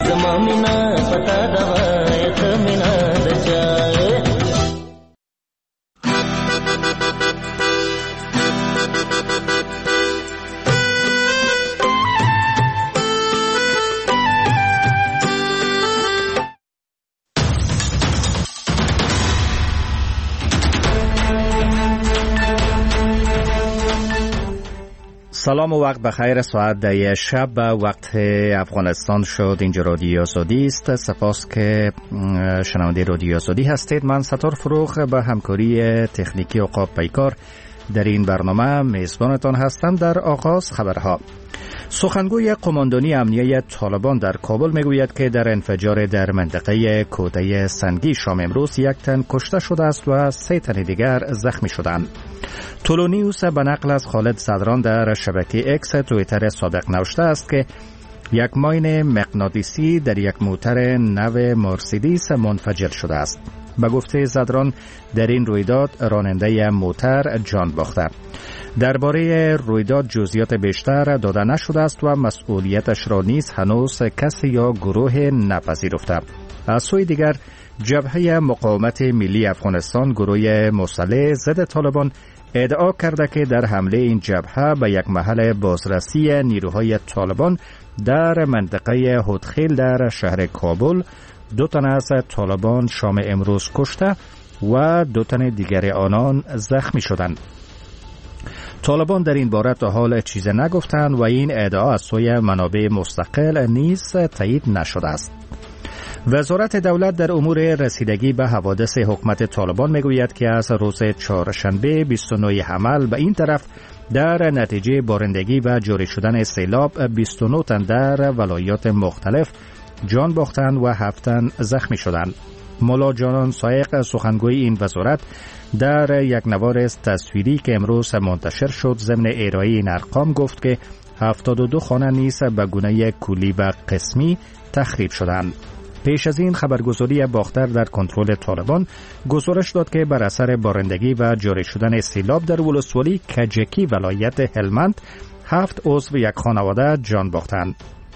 زمامنا پتا دوایت مینا دچای سلام و وقت بخیر. ساعت 10 شب به وقت افغانستان شد. اینجا رادیو آزادی است. سپاس که شنونده رادیو آزادی هستید. من ستار فروغ به همکاری تکنیکی عقاب پیکار در این برنامه میزبانتان هستم. در آغاز خبرها. سخنگوی قماندانی امنیه طالبان در کابل میگوید که در انفجار در منطقه کوده سنگی شام امروز 1 تن کشته شده است و 3 تن دیگر زخمی شدند. تولونیوس به نقل از خالد صدران در شبکه اکس توییتر سابق نوشته است که یک ماین مغناطیسی در یک موتر نو مرسیدس منفجر شده است. به گفته صدران در این رویداد راننده موتر جان باخته. درباره رویداد جزئیات بیشتر داده نشده است و مسئولیتش را نیز هنوز کسی یا گروه نپذیرفته. از سوی دیگر جبهه مقاومت ملی افغانستان گروه مسلح ضد طالبان ادعا کرده که در حمله این جبهه به یک محل بازرسی نیروهای طالبان در منطقه هودخیل در شهر کابل 2 تن از طالبان شام امروز کشته و 2 تن دیگر آنان زخمی شدند. طالبان در این باره تا حال چیزی نگفتند و این ادعا از سوی منابع مستقل نیز تایید نشده است. وزارت دولت در امور رسیدگی به حوادث حکومت طالبان میگوید که از روز چهارشنبه 29 حمل به این طرف در نتیجه بارندگی و جاری شدن سیلاب 29 تن در ولایات مختلف جان باختند و 7 تن زخمی شدند. مولا جانان سایق سخنگوی این وزارت در یک نوار تصویری که امروز منتشر شد ضمن ارائه این ارقام گفت که 72 خانه نیز به گونه کلی و قسمی تخریب شدند. پیش از این خبرگزاری باختر در کنترل طالبان گزارش داد که بر اثر بارندگی و جاری شدن سیلاب در ولسوالی کجکی ولایت هلمند 7 عضو یک خانواده جان باختند.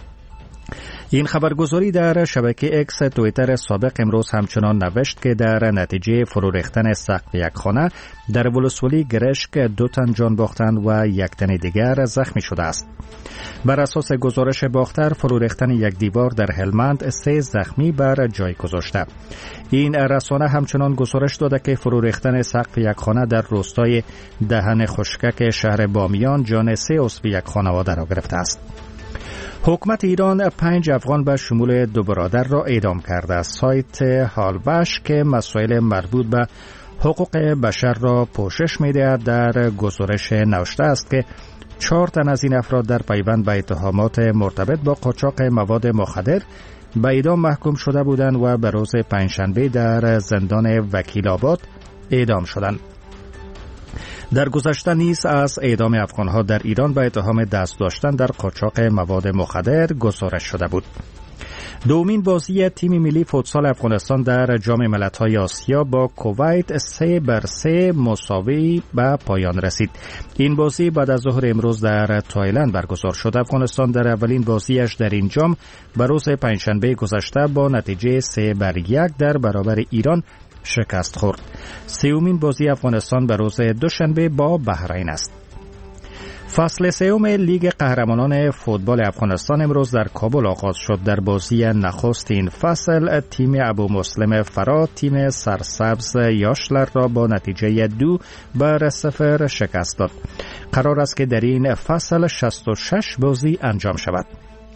این خبرگزاری در شبکه اکس توییتر سابق امروز همچنان نوشت که در نتیجه فرو ریختن سقف یک خانه در ولسوالی گرشک 2 تن جان باختند و 1 تن دیگر زخمی شده است. بر اساس گزارش باختر فرو ریختن یک دیوار در هلمند 3 زخمی بر جای گذاشته. این رسانه همچنان گزارش داده که فرو ریختن سقف یک خانه در روستای دهن خشکک شهر بامیان جان 3 عضو یک خانواده را گرفته است. حکومت ایران 5 افغان به شمول 2 برادر را اعدام کرده است. سایت حالبش که مسائل مربوط به حقوق بشر را پوشش می‌دهد در گزارش نوشته است که 4 تن از این افراد در پیوند به اتهامات مرتبط با قاچاق مواد مخدر به اعدام محکوم شده بودند و به روز پنجشنبه در زندان وکیل آباد اعدام شدند. در گذشته نیز از اعدام افغانها در ایران به اتهام دست داشتن در قاچاق مواد مخدر گزارش شده بود. دومین بازی تیم ملی فوتسال افغانستان در جام ملت‌های آسیا با کویت 3-3 مساوی به پایان رسید. این بازی بعد از ظهر امروز در تایلند برگزار شد. افغانستان در اولین بازیش در این جام به روز پنجشنبه گذشته با نتیجه 3-1 در برابر ایران شکست خورد. سومین بازی افغانستان به روز دوشنبه با بحرین است. فصل سوم لیگ قهرمانان فوتبال افغانستان امروز در کابل آغاز شد. در بازی نخست این فصل تیم ابو مسلم فرا تیم سرسبز یاشلر را با نتیجه 2-0 شکست داد. قرار است که در این فصل 66 بازی انجام شود.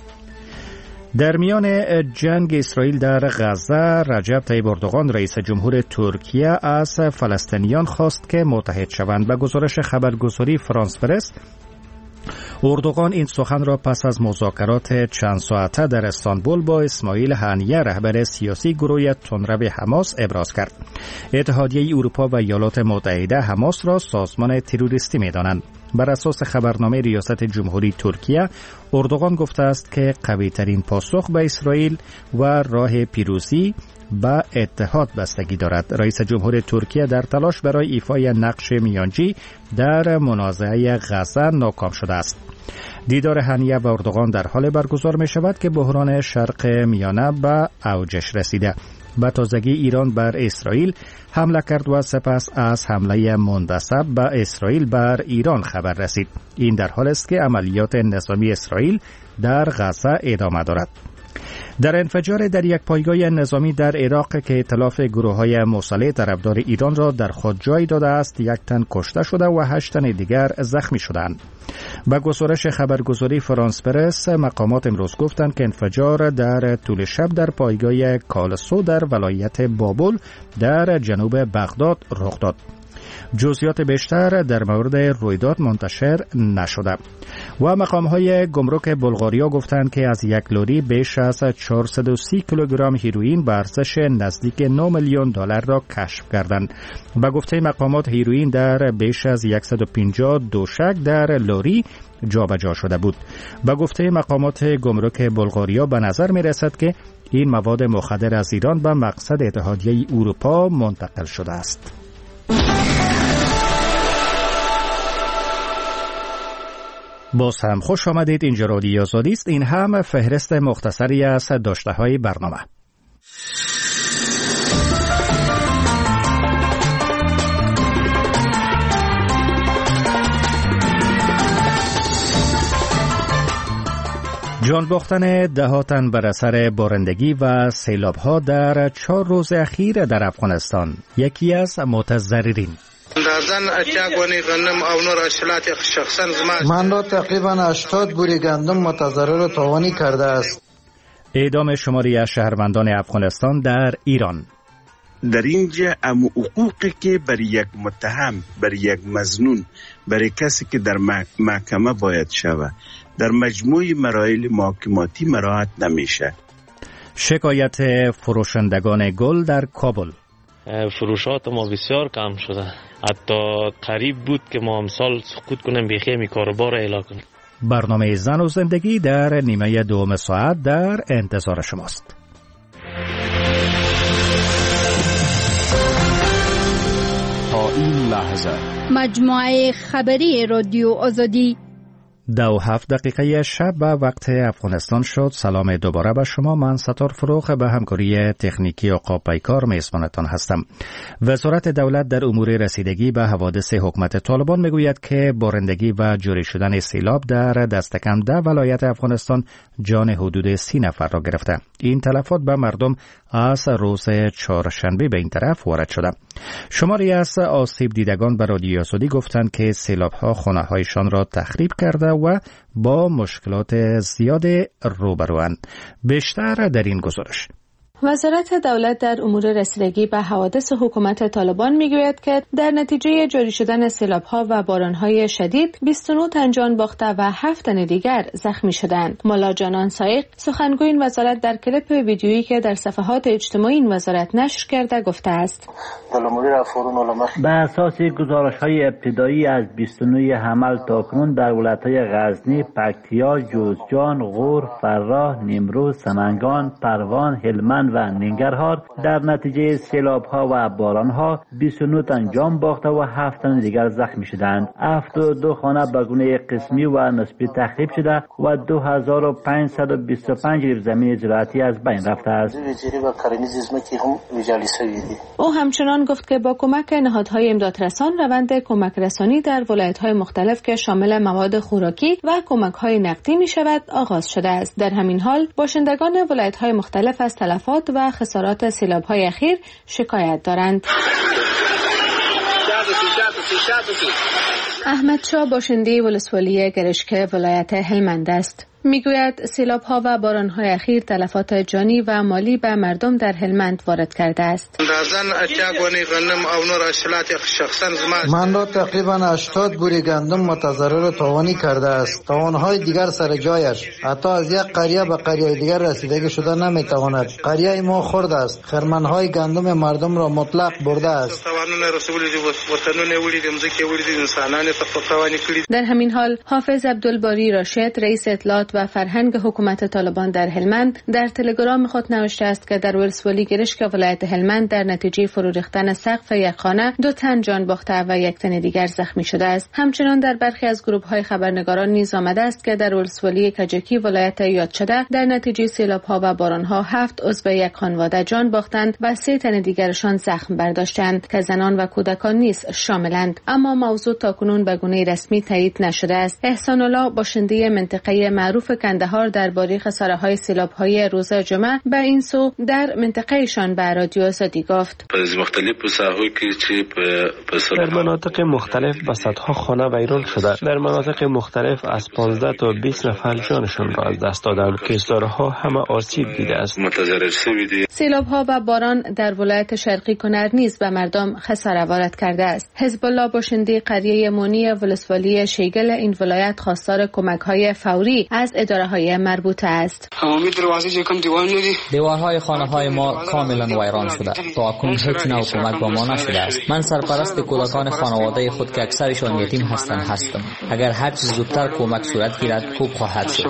در میان جنگ اسرائیل در غزه رجب طیب اردوغان رئیس جمهور ترکیه از فلسطینیان خواست که متحد شوند. به گزارش خبرگزاری فرانس پرس اردوغان این سخن را پس از مذاکرات چند ساعته در استانبول با اسماعیل هنیه رهبر سیاسی گروه تندرو حماس ابراز کرد. اتحادیه اروپا و ایالات متحده حماس را سازمان تروریستی می‌دانند. بر اساس خبرنامه ریاست جمهوری ترکیه اردوغان گفته است که قوی‌ترین پاسخ به اسرائیل و راه پیروزی به اتحاد بستگی دارد. رئیس جمهور ترکیه در تلاش برای ایفای نقش میانجی در منازعه غزه ناکام شده است. دیدار هنیه و اردوغان در حال برگزار می شود که بحران شرق میانه به اوجش رسیده. به تازگی ایران بر اسرائیل حمله کرد و سپس از حمله منبسط به اسرائیل بر ایران خبر رسید. این در حال است که عملیات نظامی اسرائیل در غزه ادامه دارد. در انفجار در یک پایگاه نظامی در عراق که ائتلاف گروه‌های مسلح طرفدار ایران را در خود جای داده است، 1 تن کشته شده و 8 تن دیگر زخمی شدند. با گزارش خبرگزاری فرانس پرس، مقامات امروز گفتند که انفجار در طول شب در پایگاه کالسو در ولایت بابل در جنوب بغداد رخ داد. جزئیات بیشتر در مورد رویداد منتشر نشده و مقام‌های گمرک بلغاریا گفتند که از یک لوری بیش از 430 کیلوگرم هیروئین به ارزش نزدیک 9 میلیون دلار را کشف کردند. به گفته مقامات هیروئین در بیش از 150 دوشک در لوری جابجا شده بود. به گفته مقامات گمرک بلغاریا به نظر می رسد که این مواد مخدر از ایران به مقصد اتحادیه اروپا منتقل شده است. باز هم خوش آمدید. اینجا رادیو آزادی است. این هم فهرست مختصری از داشته‌های برنامه. جان باختن دهاتن بر اثر بارندگی و سیلاب‌ها در 4 روز اخیر در افغانستان یکی از متضررین. من را تقریبا 80 بوری گندم متضرر تاوانی کرده است. اعدام شماری از شهروندان افغانستان در ایران. در اینجا حقوقی که برای یک متهم، برای یک مظنون، برای کسی که در محکمه باید شود، در مجموع مراحل محاکماتی مراعات نمیشه. شکایت فروشندگان گل در کابل. فروشات ما بسیار کم شده. حتی قریب بود که ما امسال سقوط کنیم بخیمی کاروبار اعلام کنیم. برنامه زن و زندگی در نیمه دوم ساعت در انتظار شماست. تا این لحظه مجموعه خبری رادیو آزادی 2:07 شب به وقت افغانستان شد. سلام دوباره به شما. من ستار فروغ به همکاری تکنیکی عقاب پیکار میزبانتان هستم. وزارت دولت در امور رسیدگی به حوادث حکومت طالبان میگوید که بارندگی و جاری شدن سیلاب در دست کم 10 ولایت افغانستان جان حدود 30 نفر را گرفته. این تلفات به مردم از روز چهارشنبه به این طرف وارد شده. شماری از آسیب دیدگان به رادیو آزادی گفتند که سیلاب‌ها خانه‌هایشان را تخریب کرده و با مشکلات زیاد روبروند. بیشتر در این گزارش. وزارت دولت در امور رسیدگی به حوادث حکومت طالبان میگوید که در نتیجه جاری شدن سیلاب‌ها و باران‌های شدید 29 تن جان باخته و 7 تن دیگر زخمی شدند. مولا جانان سایق سخنگوی این وزارت در کلیپ ویدیویی که در صفحات اجتماعی این وزارت نشر کرده گفته است: به اساس گزارش‌های ابتدایی از 29 حمل تاکنون در ولایت‌های غزنی، پکتیا، جوزجان، غور، فراه، نیمروز، سمنگان، پروان، هلمند و ننگرهار در نتیجه سیلاب‌ها و باران‌ها 29 تن جان باخته و 7 تن دیگر زخمی شدند. 72 خانه به گونه قسمی و نسبی تخریب شده و 2525 ریب زمین زراعتی از بین رفته است. او همچنان گفت که با کمک نهادهای امدادرسان روند کمک رسانی در ولایت‌های مختلف که شامل مواد خوراکی و کمک‌های نقدی می‌شود آغاز شده است. در همین حال باشندگان ولایت‌های مختلف از تلفات و خسارات سیلاب‌های اخیر شکایت دارند. احمد شاه باشنده ولسوالی گرشکه ولایت هلمند است. میگوید سیلاب‌ها و باران‌های اخیر تلفات جانی و مالی به مردم در هلمند وارد کرده است. من را تقریبا 80 بوری گندم متضرر تاوانی کرده است. تاوان‌های دیگر سر جایش. حتی از یک قریه به قریه دیگر رسیدگی شده نمی‌تواند. قریه ما خرد است. خرمن‌های گندم مردم را مطلق برده است. در همین حال حافظ عبدالباری راشد رئیس اطلاعات ارتباطات و فرهنگ حکومت طالبان در هلمند در تلگرام خود نوشته است که در ولسوالی گرشک ولایت هلمند در نتیجه فرو ریختن سقف یک خانه 2 تن جان باخته و 1 تن دیگر زخمی شده است. همچنین در برخی از گروه‌های خبرنگاران نیز آمده است که در ولسوالی کجکی ولایت یاد شده در نتیجه سیلاب‌ها و باران‌ها 7 عضو یک خانواده جان باختند و 3 تن دیگرشان زخم برداشتند که زنان و کودکان نیز شاملند، اما موضوع تاکنون به گونه رسمی تایید نشده است. احسان الله باشنده منطقه معروف کندهار درباره خساره‌های سیلاب‌های روز جمعه به این سو در منطقه‌شان به رادیو آزادی گفت: در مناطق مختلف به صدها خانه ویران شده. در مناطق مختلف از 15 تا 20 نفر جانشان را از دست دادند که سارها همه آسیب دیده است. سیلاب‌ها و باران در ولایت شرقی کنر نیز به مردم خساره وارد کرده است. حزب الله باشنده قریه مونی ولسوالی شیگل این ولایت خواستار کمک‌های فوری از اداره‌های مربوطه است. دیوارهای خانه‌های ما کاملا ویران شده. تا اکنون هیچ نوع کمک به ما نشده است. من سرپرست کودکان خانواده خود که اکثرشان یتیم هستم. اگر هر چیز زودتر کمک صورت گیرد خوب خواهد شد.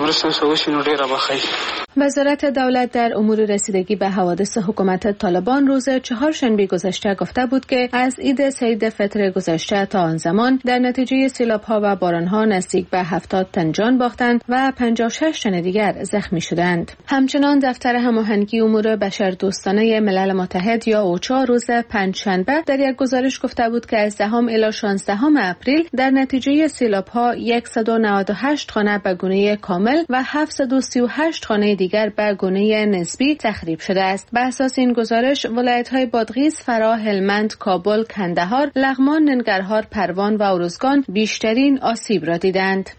وزارت دولت در امور رسیدگی به حوادث حکومت طالبان روز چهارشنبه گذشته گفته بود که از عید سعید فطر گذشته تا آن زمان در نتیجه سیلاب‌ها و باران‌ها نزدیک به 70 تن جان باختند و 56 تن دیگر زخمی شدند. همچنان دفتر هماهنگی امور بشردوستانه ملل متحد یا اوچا روز پنجشنبه در یک گزارش گفته بود که از 10 الی 16 اپریل در نتیجه سیلاب‌ها 198 خانه به گونه کامل و 738 خانه دیگر به گونه نسبی تخریب شده است. به اساس این گزارش ولایت‌های بادغیس، فرا، هلمند، کابل، کندهار، لغمان، ننگرهار، پروان و ارزگان بیشترین آسیب را دیدند.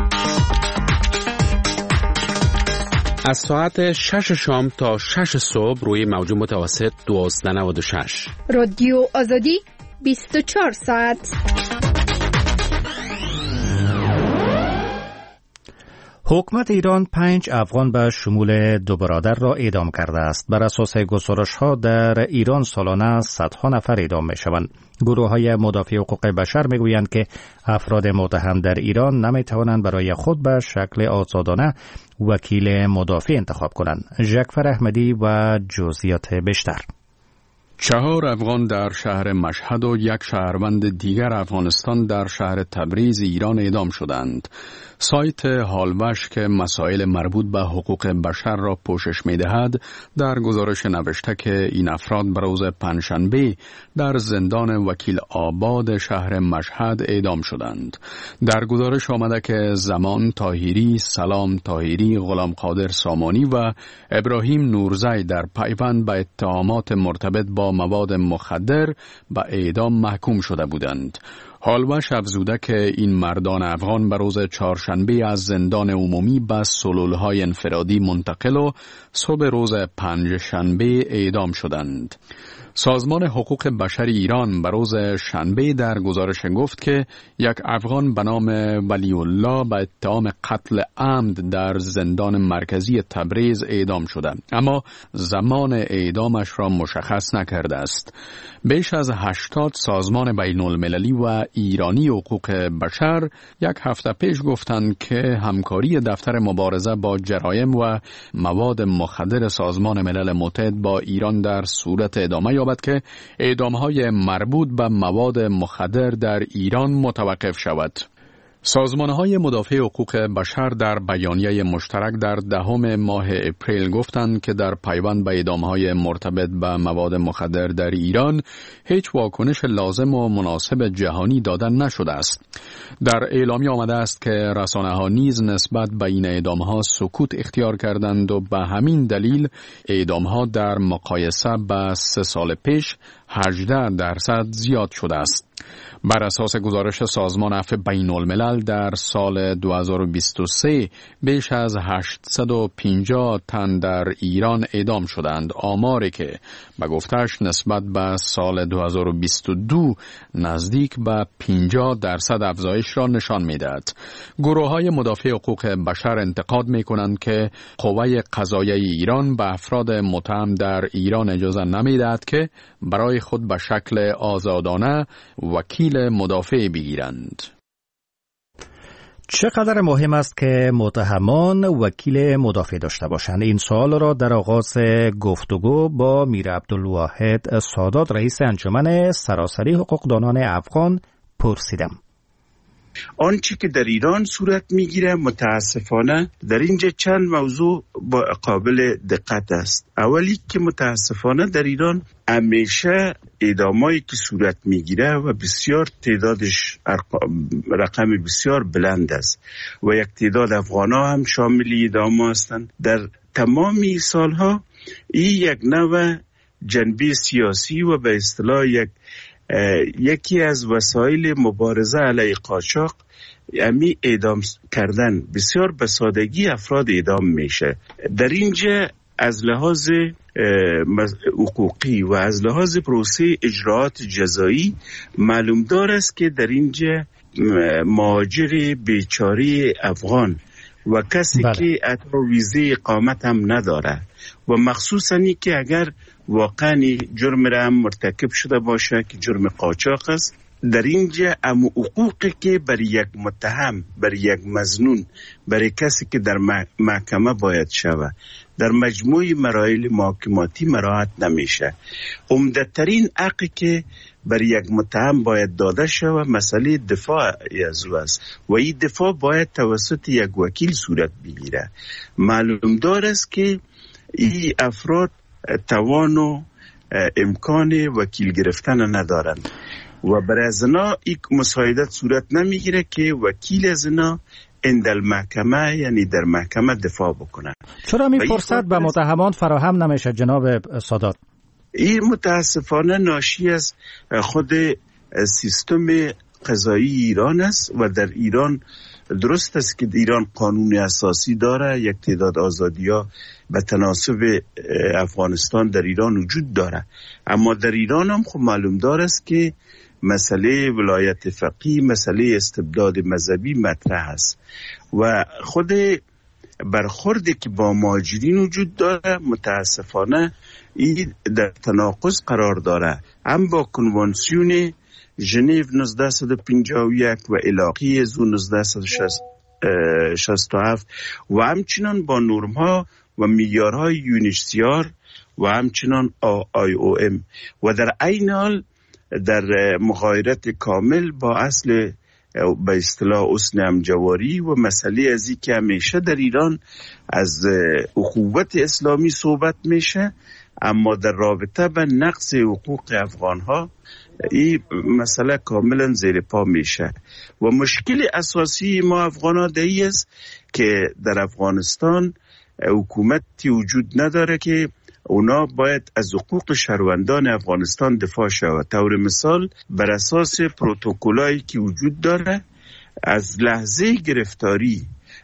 از ساعت 6 شام تا 6 صبح روی موج متوسط 1296 رادیو آزادی 24 ساعت. حکومت ایران 5 افغان به شمول 2 برادر را اعدام کرده است. بر اساس گزارش‌ها در ایران سالانه صدها نفر اعدام می‌شوند. گروه‌های مدافع حقوق بشر می‌گویند که افراد متهم در ایران نمی‌توانند برای خود به شکل آزادانه وکیل مدافع انتخاب کنند. ژکفر احمدی و جزئیات بیشتر. 4 افغان در شهر مشهد و 1 شهروند دیگر افغانستان در شهر تبریز ایران اعدام شدند. سایت هالوش که مسائل مربوط به حقوق بشر را پوشش می‌دهد در گزارش نوشته که این افراد به روز پنجشنبه در زندان وکیل آباد شهر مشهد اعدام شدند. در گزارش آمده که زمان طاهری، سلام طاهری، غلام قادر سامانی و ابراهیم نورزی در پیوند به اتهامات مرتبط با مواد مخدر به اعدام محکوم شده بودند. هالوش افزوده که این مردان افغان به روز چهارشنبه از زندان عمومی به سلولهای انفرادی منتقل و صبح روز پنجشنبه اعدام شدند. سازمان حقوق بشر ایران به روز شنبه در گزارش گفت که 1 افغان به نام ولی الله به اتهام قتل عمد در زندان مرکزی تبریز اعدام شده، اما زمان اعدامش را مشخص نکرده است. بیش از 80 سازمان بین المللی و ایرانی حقوق بشر 1 هفته پیش گفتند که همکاری دفتر مبارزه با جرایم و مواد مخدر سازمان ملل متحد با ایران در صورت ادامه یابد که اعدام‌های مربوط به مواد مخدر در ایران متوقف شود. سازمان‌های مدافع حقوق بشر در بیانیه مشترک در 10 ماه اپریل گفتند که در پیوند به اعدام‌های مرتبط به مواد مخدر در ایران هیچ واکنش لازم و مناسب جهانی داده نشده است. در اعلامیه آمده است که رسانه‌ها نیز نسبت به این اعدام‌ها سکوت اختیار کردند و به همین دلیل اعدام‌ها در مقایسه با 3 سال پیش 18% زیاد شده است. بر اساس گزارش سازمان عفو بین الملل در سال 2023 بیش از 850 تن در ایران اعدام شدند، آماری که به گفتش نسبت به سال 2022 نزدیک به 50% افزایش را نشان می‌دهد. گروه‌های مدافع حقوق بشر انتقاد می‌کنند که قوه قضاییه ایران به افراد متهم در ایران اجازه نمی‌دهد که برای خود به شکل آزادانه وکیل مدافع بگیرند. چقدر مهم است که متهمان وکیل مدافع داشته باشند؟ این سوال را در آغاز گفتگو با میر عبدالواحد سادات رئیس انجمن سراسری حقوقدانان افغان پرسیدم. آنچه که در ایران صورت میگیره متاسفانه در اینجا چند موضوع با قابل دقت است. اولی که متاسفانه در ایران همیشه اعدامایی که صورت میگیره و بسیار تعدادش رقم بسیار بلند است و یک تعداد افغان‌ها هم شامل اعدام هستند. در تمامی سالها این یک نوع جنبه سیاسی و به اصطلاح یکی از وسایل مبارزه علیه قاچاق یعنی اعدام کردن بسیار به سادگی افراد اعدام میشه. در اینجا از لحاظ حقوقی و از لحاظ پروسه اجراعات جزایی معلوم دار است که در اینجا مهاجر بیچاره افغان و کسی که حتی ویزه اقامت هم نداره و مخصوصاً که اگر واقعا جرم را هم مرتکب شده باشه که جرم قاچاق است، در اینجا حقوقی که برای یک متهم، برای یک مظنون، برای کسی که در محکمه باید شود در مجموع مراحل محاکماتی مراعات نمیشه. عمده‌ترین حقی که برای یک متهم باید داده شود مسئله دفاع از او است و این دفاع باید توسط یک وکیل صورت بگیره. معلوم دار است که این افراد توان و امکان وکیل گرفتن ندارند و برای از اینا این مساعدت صورت نمیگیره که وکیل از اینا اندل محکمه یعنی در محکمه دفاع بکنه. چرا می فرصت به متهمان فراهم نمیشه جناب سادات؟ این متاسفانه ناشی از خود سیستم قضایی ایران است و در ایران درست است که ایران قانون اساسی داره، یک تعداد آزادی‌ها به تناسب افغانستان در ایران وجود داره، اما در ایران هم خب معلوم دار است که مسئله ولایت فقیه، مسئله استبداد مذهبی مطرح است و خود برخوردی که با مهاجرین وجود داره متاسفانه این در تناقض قرار داره، هم با کنوانسیون ژنو 1951 و علاقه از 1967 و همچنان با نرم‌ها و معیارهای یونیسیار و همچنان IOM و در عین حال در مغایرت کامل با اصل به اصطلاح حسن همجواری و مسئله ازی که همیشه در ایران از اخوت اسلامی صحبت میشه، اما در رابطه به نقض حقوق افغانها این مسئله کاملا زیر پا میشه و مشکل اساسی ما افغانها دیگه است که در افغانستان حکومتی وجود نداره که اونا باید از حقوق شهروندان افغانستان دفاع شود. طور مثال بر اساس پروتکلایی که وجود داره از لحظه گرفتاری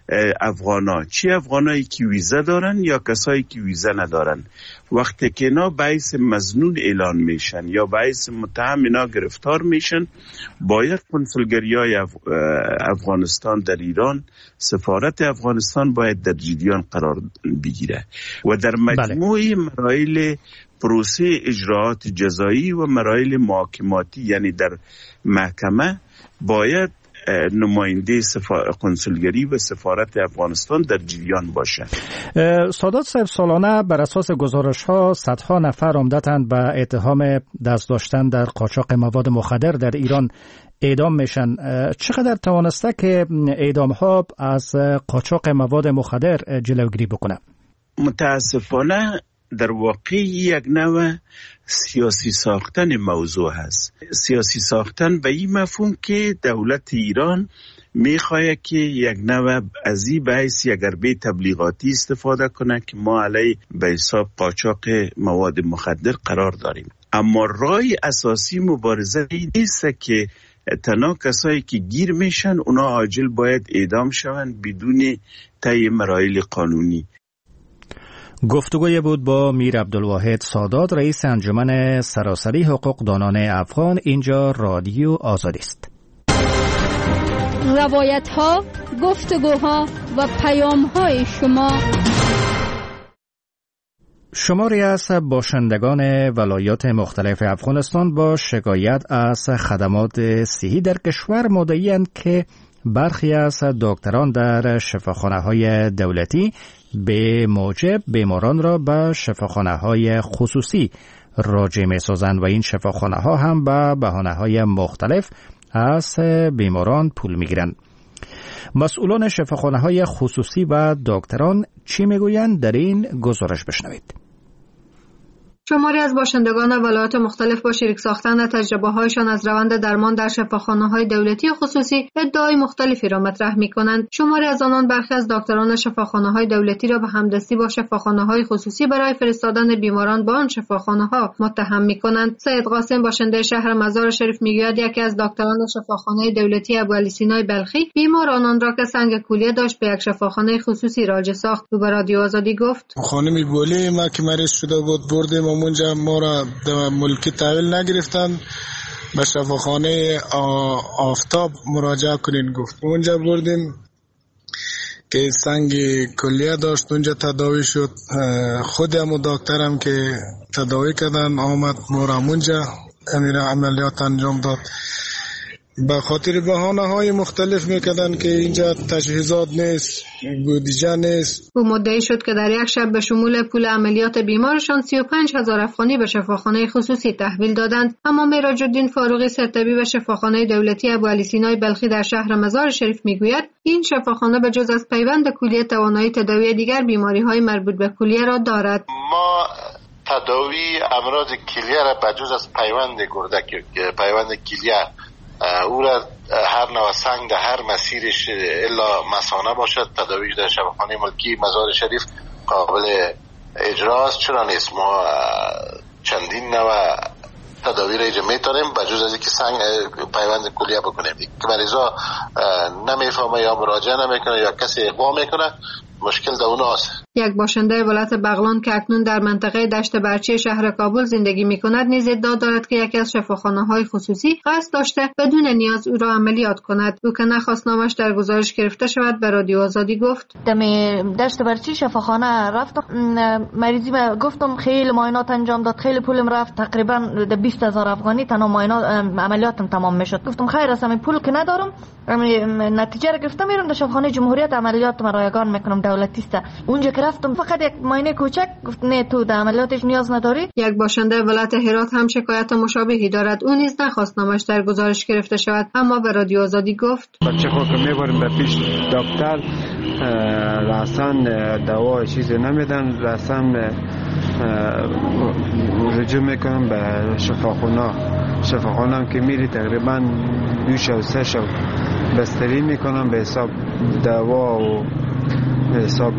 افغانایی که ویزا دارن یا کسایی که ویزا ندارن، وقتی که اینا باعث مظنون اعلان میشن یا باعث متهم اینا گرفتار میشن، باید کنسولگری‌های افغانستان در ایران، سفارت افغانستان باید در جریان قرار بگیره و در مجموع مراحل پروسه اجراعات جزایی و مراحل محاکماتی یعنی در محکمه باید نماینده کنسولگری و سفارت افغانستان در جریان باشه. سادات صاحب، سالانه بر اساس گزارش‌ها صدها نفر عمدتاً به اتهام دست داشتن در قاچاق مواد مخدر در ایران اعدام میشن. چقدر توانسته که اعدام‌ها از قاچاق مواد مخدر جلوگیری بکنه؟ متاسفانه در واقع یک نوع سیاسی ساختن موضوع هست. سیاسی ساختن به این مفهوم که دولت ایران میخواد که یک نوع از این بحث یک حربه تبلیغاتی استفاده کنه که ما علیه به حساب قاچاق مواد مخدر قرار داریم، اما راه اساسی مبارزه این نیست که تنها کسایی که گیر میشن اونا عاجل باید اعدام شوند بدون طی مراحل قانونی. گفتگوی بود با میر عبدالواحد سادات رئیس انجمن سراسری حقوقدانان افغان. اینجا رادیو آزادی است. روایت‌ها، گفتگوها و پیام‌های شما. شماری از باشندگان ولایات مختلف افغانستان با شکایت از خدمات صحی در کشور مدعی‌اند که برخی از دکتران در شفاخانه‌های دولتی به موجب بیماران را به شفاخانه‌های خصوصی راجع می‌سازند و این شفاخانه‌ها هم به بهانه‌های مختلف از بیماران پول می‌گیرند. مسئولان شفاخانه‌های خصوصی و دکتران چی میگویند در این گزارش بشنوید. شماری از باشندگان ولایات مختلف با شریک ساختن تجربه‌هایشان از روند درمان در شفاخانه‌های دولتی و خصوصی ادعای مختلفی را مطرح می‌کنند. شماری از آنان برخی از دکتران شفاخانه‌های دولتی را به همدستی با شفاخانه‌های خصوصی برای فرستادن بیماران به آن شفاخانه‌ها متهم می‌کنند. سید قاسم باشنده شهر مزار شریف می‌گوید یکی از دکتران شفاخانه دولتی ابوعلی سینای بلخی بیمار آنان را که سنگ کولیه داشت به یک شفاخانه خصوصی راجع ساخت. او به رادیو آزادی گفت: خانمی بولی ما که مریض شده بود بردیم اونجا، ما را ملکی تحویل نگرفتن، به شفاخانه آفتاب مراجعه کنین گفت. اونجا بردیم که سنگ کلیه داشت، اونجا تداوی شد. خودم و دکترم که تداوی کردن آمد ما را اونجا عملیات انجام داد. به خاطر بهانه‌های مختلف میکردن که اینجا تجهیزات نیست، بودجه نیست. او مدعی شد که در یک شب به شمول پول عملیات بیمارشان 35,000 افغانی به شفاخانه خصوصی تحویل دادند. اما معراج الدین فاروقی سرطبیب شفاخانه دولتی ابوعلی سینای بلخی در شهر مزار شریف میگوید این شفاخانه به جز از پیوند کلیه توانایی تداوی دیگر بیماری‌های مربوط به کلیه را دارد. ما تداوی امراض کلیه را به جز از پیوند گردک، پیوند کلیه او را هر نوع سنگ در هر مسیرش الا مثانه باشد تداویش در شفاخانه ملکی مزار شریف قابل اجراست. چرا نیست؟ ما چندین نوع تداوی را اینجا میتونیم به جز از اینکه سنگ پیوند کلیه بکنیم. که مریضا نمیفهمه یا مراجعه نمیکنه یا کسی اقوا میکنه، مشکل در اوناست. یک باشنده ولایت بغلان که اکنون در منطقه دشت برچی شهر کابل زندگی می‌کند نیز ادعا دارد که یکی از شفاخانه‌های خصوصی قصد داشته بدون نیاز او را عملیات کند. او که نخواست نامش در گزارش گرفته شود به رادیو آزادی گفت: دم دشت برچی شفاخانه رفتم، مریضی ما گفتم خیلی معاینات انجام داد، خیلی پولم رفت، تقریبا 20,000 افغانی تنها معاینات عملیاتم تمام میشد. گفتم خیر است، پول که ندارم، نتیجه را گرفتم میرم در شفاخانه جمهوریت عملیات ما رایگان میکنم، دولتی است. اونجا که رفتم فقط یک معاینه کوچک گفت نه تو در عملیاتش نیاز نداری. یک باشنده ولایت هرات هم شکایت مشابهی دارد. اون نیز نخواست نامش در گزارش گرفته شود، اما به رادیو آزادی گفت: بچه خود که میبریم به پیش دکتر رسن دوا چیزی نمیدن، رسن رجوع میکنم به شفاخانه هم که میری تقریبا 2 شب 3 شب بستری میکنم به حساب دوا و به حساب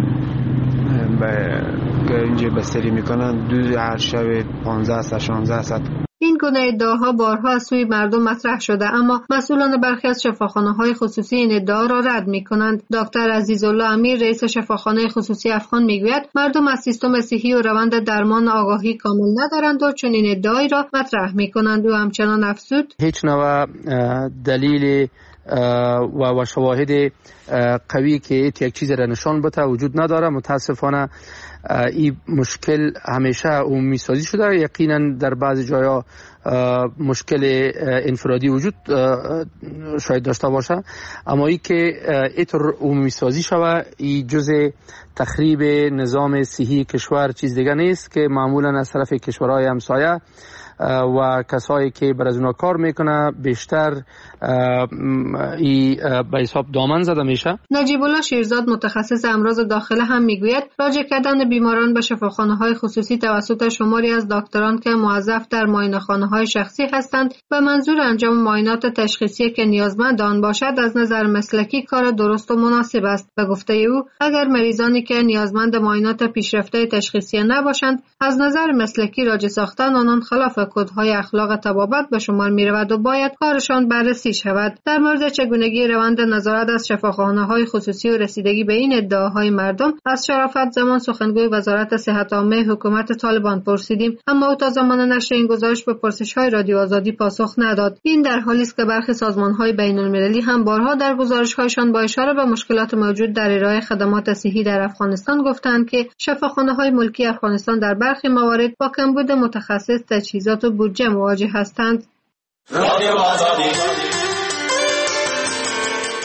که اینجا بستری میکنن 2 هر شب 15 تا 16 ساعت. این گونه ادعاها بارها از سوی مردم مطرح شده، اما مسئولان برخی از شفاخانه‌های خصوصی این ادعا را رد می‌کنند. دکتر عزیزالله امیر رئیس شفاخانه خصوصی افغان میگوید مردم از سیستم صحی و روند درمان آگاهی کامل ندارند و چنین ادعایی را مطرح می‌کنند. و همچنان افزود: هیچ نوع دلیل و شواهد قوی که یک چیز را نشان بده وجود نداره. متاسفانه این مشکل همیشه عمومی سازی شده. یقینا در بعضی جاها مشکل انفرادی وجود شاید داشته باشه، اما این که اینطور عمومی سازی شوه این جزء تخریب نظام صحی کشور چیز دیگه نیست که معمولا از طرف کشورهای همسایه و کسایی که بر از اونا کار میکنه بیشتر به حساب دامن زده میشه. نجیب الله شیرزاد متخصص امراض داخله هم میگوید راجع کردن بیماران به شفاخانه‌های خصوصی توسط شماری از دکتران که موظف در معاینه‌خانه‌های شخصی هستند به منظور انجام معاینات تشخیصی که نیازمند آن باشد از نظر مسلکی کار درست و مناسب است. به گفته او اگر مریضانی که نیازمند معاینات پیشرفته تشخیصی نباشند از نظر مسلکی راجع ساختن آنان خلاف کدهای اخلاق طبابت به شمار می‌رود و باید کارشان بررسی شود. در مورد چگونگی روند نظارت از شفاخانه‌های خصوصی و رسیدگی به این ادعاهای مردم از شرافت زمان سخنگوی وزارت صحت عامه حکومت طالبان پرسیدیم، اما او تا زمان نشر این گزارش به پرسش‌های رادیو آزادی پاسخ نداد. این در حالی است که برخی سازمان‌های بین‌المللی هم بارها در گزارش‌هایشان با اشاره به مشکلات موجود در ارائه خدمات صحی در افغانستان گفتند که شفاخانه‌های ملکی افغانستان در برخی موارد با کمبود متخصص، تجهیزات و بودجه مواجه هستند.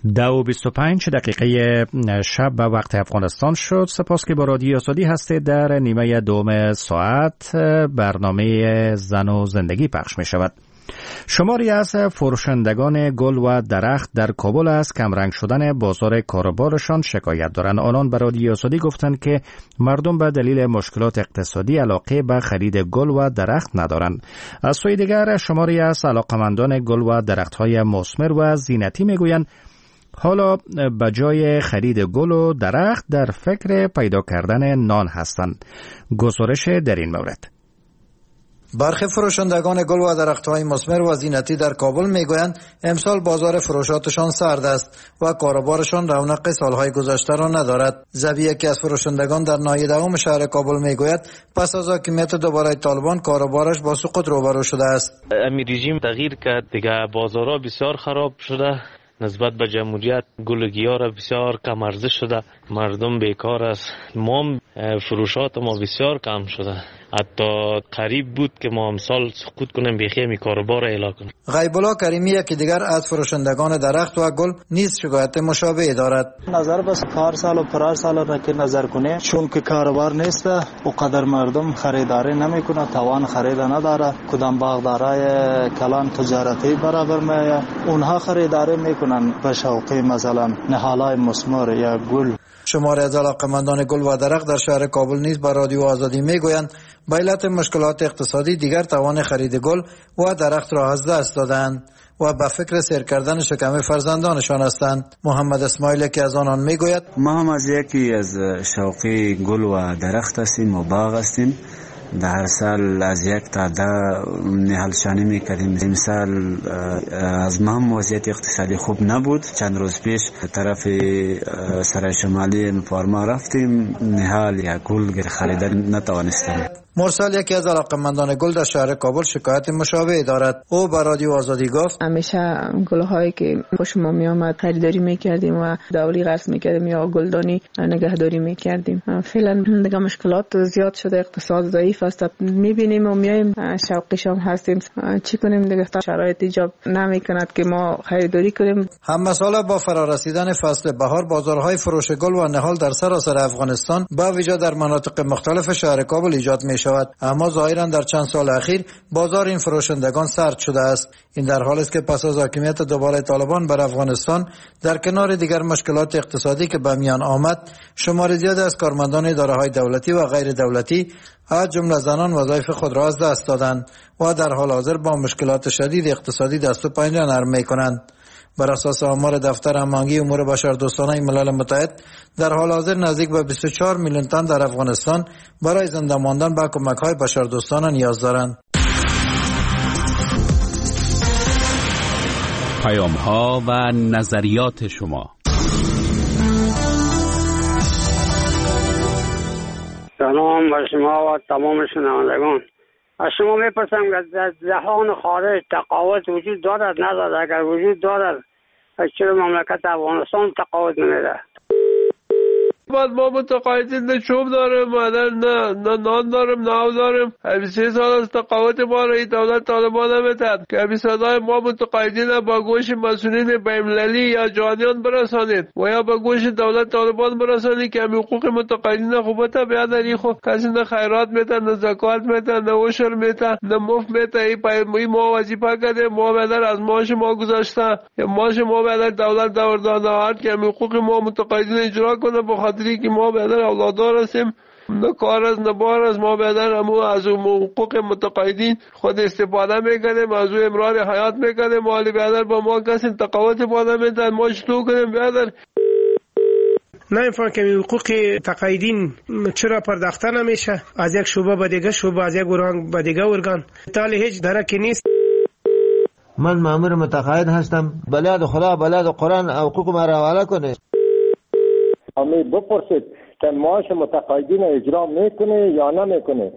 2:25 دقیقه شب به وقت افغانستان شد. سپاس که با رادیو آزادی هستید. در نیمه دوم ساعت برنامه زن و زندگی پخش می شود. شماری از فروشندگان گل و درخت در کابل از کمرنگ شدن بازار کاروبارشان شکایت دارند. آنان به رادیو آزادی گفتند که مردم به دلیل مشکلات اقتصادی علاقه به خرید گل و درخت ندارند. از سوی دیگر شماری از علاقمندان گل و درخت‌های مثمر و زینتی میگویند حالا به جای خرید گل و درخت در فکر پیدا کردن نان هستند. گزارش در این مورد. برخی فروشندگان گل و درخت‌های مثمر و زینتی در کابل میگویند امسال بازار فروشاتشان سرد است و کاروبارشان رونق سالهای گذشته را ندارد. زبی یکی از فروشندگان در ناحیه دوم شهر کابل میگوید پس از حاکمیت دوباره طالبان کاروبارش با سقوط روبرو شده است. امی رژیم تغییر کرد دیگه، بازارها بسیار خراب شده، نسبت به جمهوریت گلگیا را بسیار کم ارزش شده، مردم بیکار است، ما فروشات ما بسیار کم شده، حتی قریب بود که ما امسال سقوط کنیم بخیم کاروبار اعلام کنیم. غیب‌الله کریمی یکی دیگر از فروشندگان درخت و گل نیز شکایت مشابه دارد. نظر بس پار سال و پرار سال را که نظر کنه، چون که کاروبار نیست و قدر مردم خریداری نمیکنه، توان خرید نداره، کدام باغدارای کلان تجارتی برابر میه اونها خریداری میکنن به شوقی مثلا نهالای مثمر یا گل. شماری از علاقمندان گل و درخت در شهر کابل نیز به رادیو آزادی میگویند به علت مشکلات اقتصادی دیگر توان خرید گل و درخت را از دست دادند و به فکر سیر کردن شکم فرزندانشان هستند. محمد اسماعیل که از آنان میگوید ما هم از یکی از شوقی گل و درخت هستیم و باغ هستیم. در سال از یک تا 10 نهالشانی میکردیم. این سال از ما هم وضعیت اقتصادی خوب نبود. چند روز پیش طرف سرای شمالی فارما رفتیم، نهال یا گل خریدن نتوانستیم. مرسل یکی از علاقمندان گل در شهر کابل شکایت مشابه دارد. او به رادیو آزادی گفت همیشه گل‌هایی که خوش ما می آمد خریداری میکردیم و دولی قرض میکردیم یا گلدانی نگهداری میکردیم. فعلا دیگه مشکلات زیاد شده، اقتصاد ضعیف است، میبینیم و میایم شوقیشان هستیم، چی کنیم دیگه شرایط ایجاب نمیکند که ما خریداری کنیم. هم مسئله با فرارسیدن فصل بهار بازارهای فروش گل و نهال در سراسر افغانستان با ویژه در مناطق مختلف شهر کابل ایجاد می شود. اما ظاهرا در چند سال اخیر بازار این فروشندگان سرد شده است. این در حالی است که پس از حاکمیت دوباره طالبان بر افغانستان در کنار دیگر مشکلات اقتصادی که به میان آمد، شمار زیادی از کارمندان اداره‌های دولتی و غیر دولتی از جمله زنان وظایف خود را از دست دادند و در حال حاضر با مشکلات شدید اقتصادی دست و پنجه نرم می‌کنند. بر اساس آمار دفتر هماهنگی امور بشردوستانه ملل متحد در حال حاضر نزدیک به 24 میلیون تن در افغانستان برای زنده ماندن به کمک‌های بشردوستانه نیاز دارند. پیام‌ها و نظریات شما. سلام بر شما و تمام شنوندگان. از شما میپرسم که در جهان خارج تقاوت وجود دارد ندارد؟ اگر وجود دارد چرا مملکت افغانستان تقاوت نمیده؟ بعد ما متقاعدین نه چوب داریم، نه نان داریم، نه آب داریم. 23 سال از تقاوت ما را دولت طالبان نمیتد که صدای ما متقاعدین با گوش مسئولین بین‌المللی یا جهانیان برسانید و یا با گوش دولت طالبان برسانید که حقوق متقاعدین خوبت بیادری خو کسی نه خیرات میتن، نه زکات میتن، نه عشر میتن، نه مفت میتن. این ما وظیفه کرده، ما بدر از معاش ما گذاشته، معاش ما بدر دولت دور داده که حقوق ما متقاعدین اجرا کنه. بخاطر که ما بدر اولادار هستیم، نه کار از نه بار از ما بدر همو از حقوق متقاعدین خود استفاده میکنیم، از او امرار حیات میکنیم. مالی بدر با ما کسی تقاوت باده میدن، ما چطور کنیم بدر؟ نمیفهم که حقوق تقاعدین چرا پرداخته نمیشه از یک شعبه به دیگه شعبه، از یک ارگان به دیگه ارگان، تالی هیچ درکی نیست. من مأمور متقاعد هستم، بلاد خدا بلاد قرآن حقوق ما را حواله کنه. امی بپرسید که معاش متقاعدین اجرا میکنه یا نمیکنه.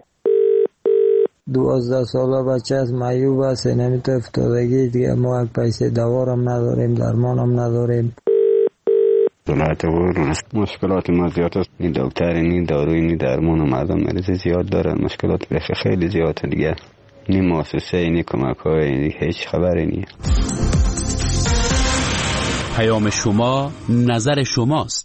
12 ساله بچه از معیوب است، نمیتونه افتادگی دیگه، ما پیسه دوارم نداریم، درمانم نداریم. دولت مشکلات ما زیاد است، نی دکتر نی داروی نی درمان و مردم مریض زیاد دارن، مشکلات خیلی زیاد دیگه، نی مؤسسه نی کمک های هیچ خبری نی. پیام شما نظر شماست.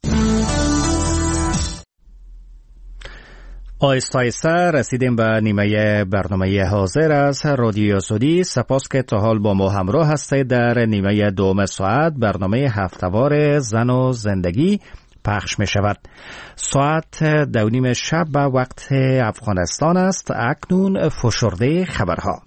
آیسته آیسته رسیدیم به نیمه برنامه حاضر از رادیو آزادی. سپاس که تا حال با ما همراه هستید. در نیمه دوم ساعت برنامه هفته‌وار زن و زندگی پخش می شود. ساعت 2:30 شب به وقت افغانستان است. اکنون فشرده خبرها.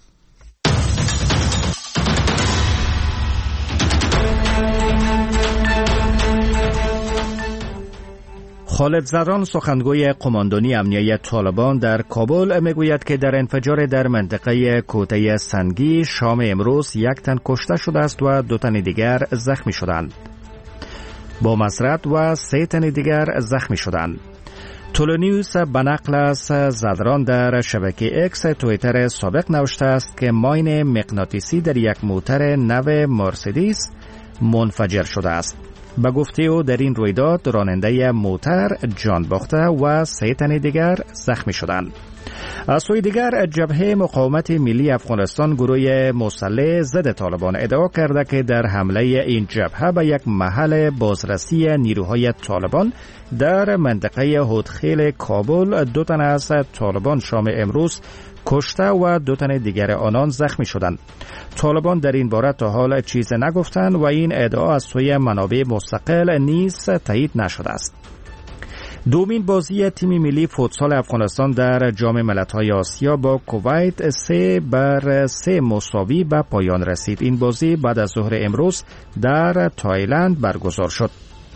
خالد زدران سخنگوی قماندانی امنیه طالبان در کابل میگوید که در انفجار در منطقه کوته سنگی شام امروز 1 تن کشته شده است و 2 تن دیگر زخمی شدند. با مصرد و 3 تن دیگر زخمی شدند. تولونیوس به نقل از زدران در شبکه اکس تویتر سابق نوشته است که ماین مغناطیسی در یک موتر نو مرسدس منفجر شده است. به گفته او در این رویداد راننده موتر جان باخته و 3 تن دیگر زخمی شدند. از سوی دیگر جبهه مقاومت ملی افغانستان گروه مسلح ضد طالبان ادعا کرده که در حمله این جبهه به یک محل بازرسی نیروهای طالبان در منطقه هودخیل کابل 2 تن از طالبان شام امروز کشته و 2 تن دیگر آنان زخمی شدند. طالبان در این باره تا حال چیز نگفتند و این ادعا از سوی منابع مستقل نیز تایید نشده است. دومین بازی تیم ملی فوتسال افغانستان در جام ملت‌های آسیا با کویت 3-3 مساوی به پایان رسید. این بازی بعد از ظهر امروز در تایلند برگزار شد.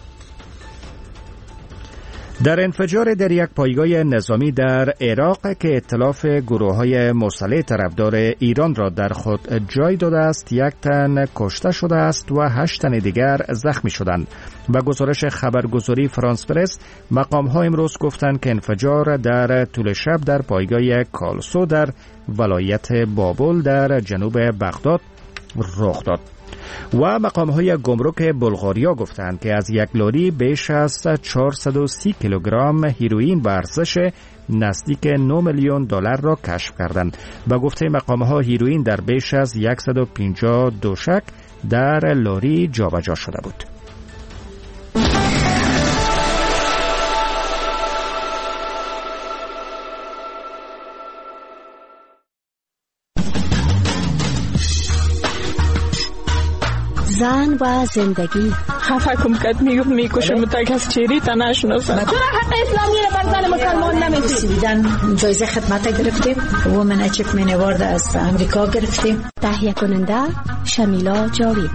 در انفجار در یک پایگاه نظامی در عراق که ائتلاف گروه‌های مسلح طرفدار ایران را در خود جای داده است 1 تن کشته شده است و 8 تن دیگر زخمی شدند. به گزارش خبرگزاری فرانس پرس مقام‌ها امروز گفتند که انفجار در طول شب در پایگاه کالسو در ولایت بابل در جنوب بغداد رخ داد. و مقام‌های گمرک بلغاریا گفتند که از یک لاری بیش از 430 کیلوگرم هیروئین به ارزش نزدیک 9 میلیون دلار را کشف کردند. به گفته مقام‌ها هیروئین در بیش از 150 دوشک در لاری جابجا شده بود. زن و زندگی خفه کم کد میکشم تا کس چیری تا نشناسم. چرا حق اسلامی رو بر زن مسلمان نمیدید؟ جایزه خدمت گرفتیم. وومن اچیومنت اوارد از امریکا گرفتیم. تهیه کننده شمیلا جاوید.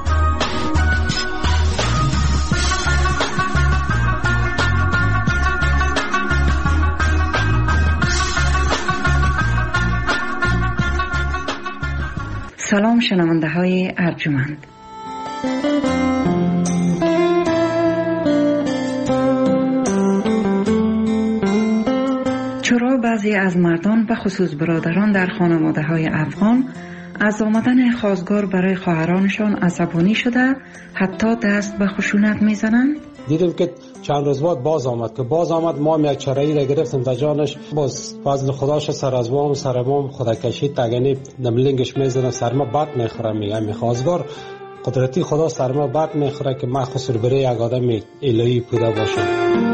سلام شنونده های ارجمند. چرا بعضی از مردان به خصوص برادران در خانواده های افغان از آمدن خواستگار برای خواهرانشان عصبانی شده حتی دست به خشونت میزنند؟ دیدیم که چند روز بعد باز آمد ما هم یک چرایی را گرفتیم تا جانش باز فضل خداش سر از وام سر وام خدا کشید تگنی نملینگش میزنه سرما بد میخوره میگم خواستگار قدرتی خدا سرما بد میخوره که من خسر بره یک آدم الهی بوده باشم.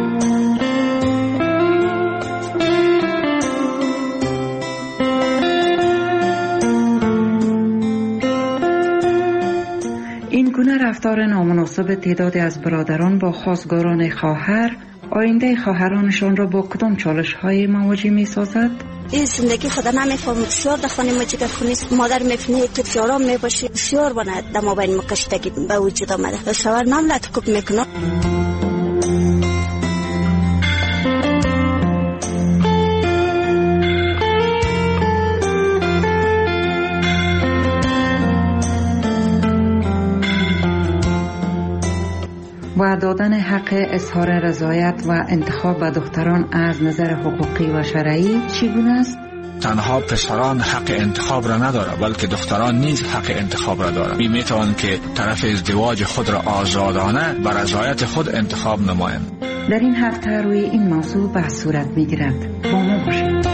این گونه رفتار نامناسب تعدادی از برادران با خواستگاران خواهر آینده خواهرانشان را با کدام چالش‌های مواجه می‌سازد؟ این زندگی خدا نمی‌فهمم. بسیار در خانه ما جگر کنیست. مادر می‌فهمه که فشارام می‌باشه. بسیار بنا در مابین مکشتگی به وجود آمده. شوهر نملت کوب میکنه. و دادن حق اظهار رضایت و انتخاب به دختران از نظر حقوقی و شرعی چگونه است؟ تنها پسران حق انتخاب را نداره بلکه دختران نیز حق انتخاب را دارند. میتوانند که طرف ازدواج خود را آزادانه بر رضایت خود انتخاب نمایند. در این هفته روی این موضوع بحث صورت میگیرد. با ما باشید.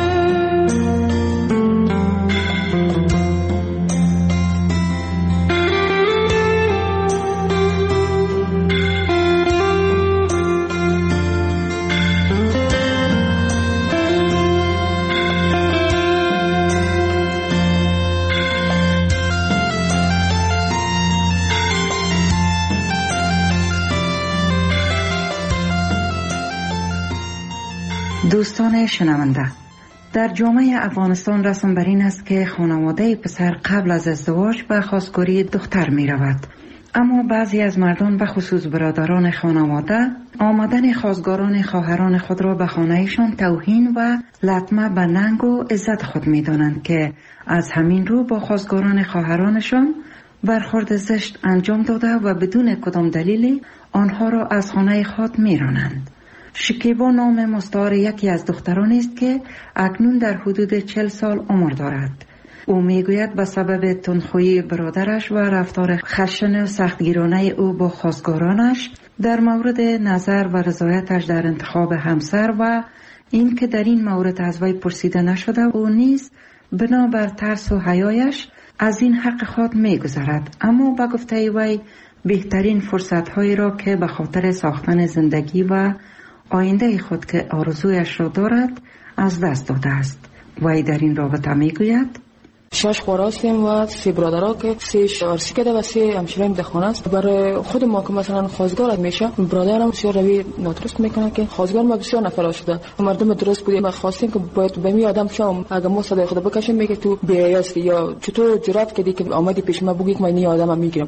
دوستان شنونده، در جامعه افغانستان رسم بر این است که خانواده پسر قبل از ازدواج به خواستگاری دختر می رود. اما بعضی از مردان به خصوص برادران خانواده آمدن خواستگاران خواهران خود را به خانهشان توهین و لطمه به ننگ و عزت خود می دانند که از همین رو با خواستگاران خواهرانشان برخورد زشت انجام داده و بدون کدام دلیلی آنها را از خانه خود می رانند. شکیبا نام مستعار یکی از دخترانی است که اکنون در حدود 40 سال عمر دارد. او میگوید به سبب تندخویی برادرش و رفتار خشن و سختگیرانه او با خواستگارانش در مورد نظر و رضایتش در انتخاب همسر و این که در این مورد از وی پرسیده نشده، او نیز بنابر ترس و حیایش از این حق خود میگذرد. اما به گفته وی بهترین فرصت‌هایی را که به خاطر ساختن زندگی و آینده خود که آرزویش را دارد از دست داده است. وی در این رابطه میگوید 6 خواهر هستیم و 3 برادرها که 3 عرسی کرده و 3 همشیرین در خانه است. برای خود ما که مثلا خواستگار میشه، برادرم بسیار روی نادرست میکنه که خواستگار ما بسیار نفر شده. مردم درست بودیم، ما خواستیم که باید به می آدم شام اگه ما صدای خود بکشیم میگه تو بی‌حیاست یا چطور جرأت کردی که آمدی پیش ما بگی که من این آدمم میگیرم.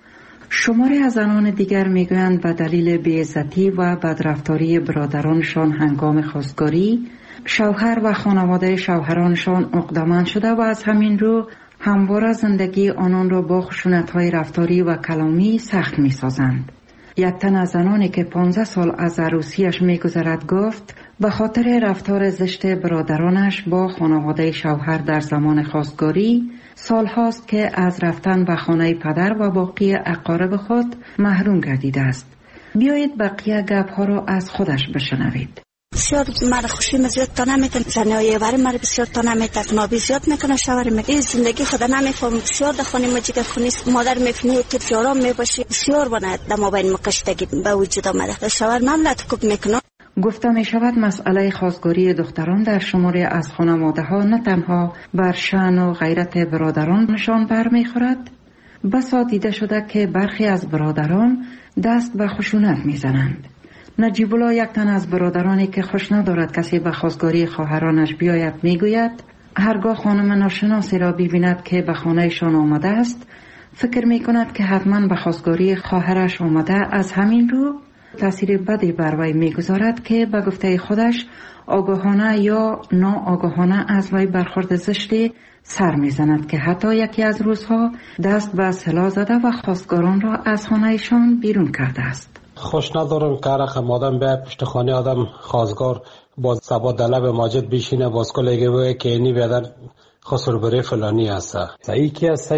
شماری از زنان دیگر میگویند به دلیل بی‌عزتی و بدرفتاری برادرانشان هنگام خواستگاری شوهر و خانواده شوهرانشان عقده‌مند شده و از همین رو همواره زندگی آنان را با خشونت‌های رفتاری و کلامی سخت می‌سازند. یک تن از زنانی که 15 سال از عروسیش می‌گذرد گفت به خاطر رفتار زشت برادرانش با خانواده شوهر در زمان خواستگاری سال هاست که از رفتن به خانه پدر و باقی اقارب خود محروم گردیده است. بیایید بقیه گپ‌ها را از خودش بشنوید. بسیار مرا خوشی زیاد تا نمیتن، زنهای وری مرا بسیار تا نمیتن، تنابی زیاد میکنه، شوهر میگه زندگی خدا نمیفهم، بسیار دخانی مجید خونیست، مادر میفنی که جارام میباشی، بسیار بنا دما بین مقشتگی به وجود آمده، شوهر مملت کوب میکنه. گفته می شود مسئله خواستگاری دختران در شماری از خانواده ها نه تنها بر شأن و غیرت برادرانشان برمیخورد، بسا دیده شده که برخی از برادران دست به خشونت میزنند. نجیب الله یک تن از برادرانی که خوش ندارد کسی به خواستگاری خواهرانش بیاید میگوید هرگاه خانم ناشناسی را ببیند که به خانهشان آمده است فکر میکند که حتما به خواستگاری خواهرش آمده، از همین رو تأثیر بدی بر وی میگذارد که به گفته خودش آگاهانه یا ناآگاهانه از وی برخورد زشتی سر میزند که حتی یکی از روزها دست به سلاح زده و خواستگاران را از خانهشان بیرون کرده است. خوش ندارم که رقم آدم به پشت خانه آدم خواستگار باز سبا دلب ماجد بیشینه باز کلگه بگه که اینی بیادر خسر بره فلانی هسته ای که هسته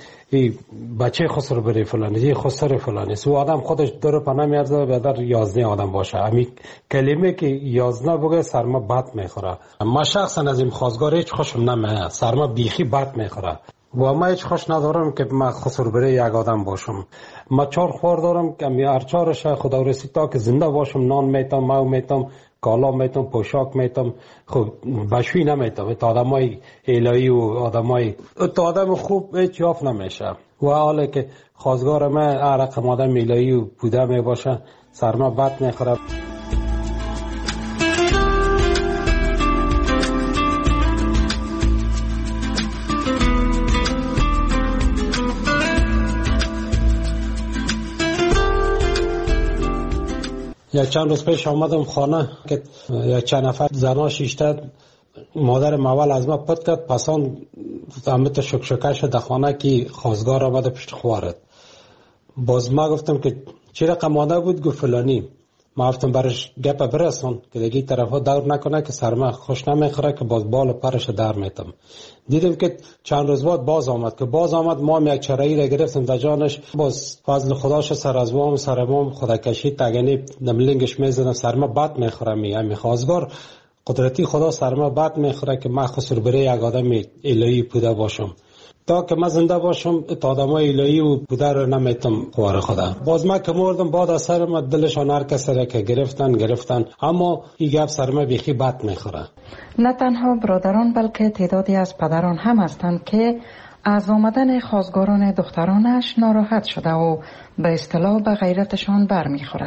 ای بچه خسر بره فلانی ای خسر فلانی سو آدم خودش داره پناه میارده بیادر 11 آدم باشه. امی کلمه که 11 بگه سرما بد میخوره. ما شخصا از این خواستگار هیچ خوشم نمیه، سرما بیخی بد میخوره و ما هیچ خوش ندارم که ما خسر بره یک آدم باشم. ما 4 خوار دارم که می هر 4ش خدا رسی تا که زنده باشم نان میتم، ماو میتم، کالا میتم، پوشاک میتم، خب بشوی نمیتم. تا آدمای الهی و آدمای تا آدم خوب هیچ یافت نمیشه و حالا که خواستگار ما هر رقم آدم الهی و بوده می باشه سرما بد میخوره. یک چند روز پیش آمدم خانه که یک چند نفر زنها شیشته مادر مول از ما پت کرد، پسان همت شکشکش در خانه که خواستگار آمده پشت خوارد. باز ما گفتم که چی رقم مادر بود؟ گفت فلانی. ما گفتم برش گپ برسون که دیگه طرف ها دور نکنه که سرما خوش نمیخوره که باز بال و پرش در میتم. دیدم که چند روز بعد باز آمد که باز آمد ما یک چرایی را گرفتم در جانش، باز فضل خداش سر از وام سر وام خدا کشید تگنی نملنگش میزنم سرما بد میخوره. می خواستگار قدرتی خدا سرما بد میخوره که من خسر بره یک آدم الهی بوده باشم. تا که من زنده باشم تا آدمای الهی و بوده رو نمیتم خوار خدا. باز من که مردم بعد از سر من دلشان هر کسی را که گرفتن اما این گپ سر من بیخی بد میخوره. نه تنها برادران بلکه تعدادی از پدران هم هستند که از آمدن خواستگاران دخترانش ناراحت شده و به اصطلاح به غیرتشان برمیخورد.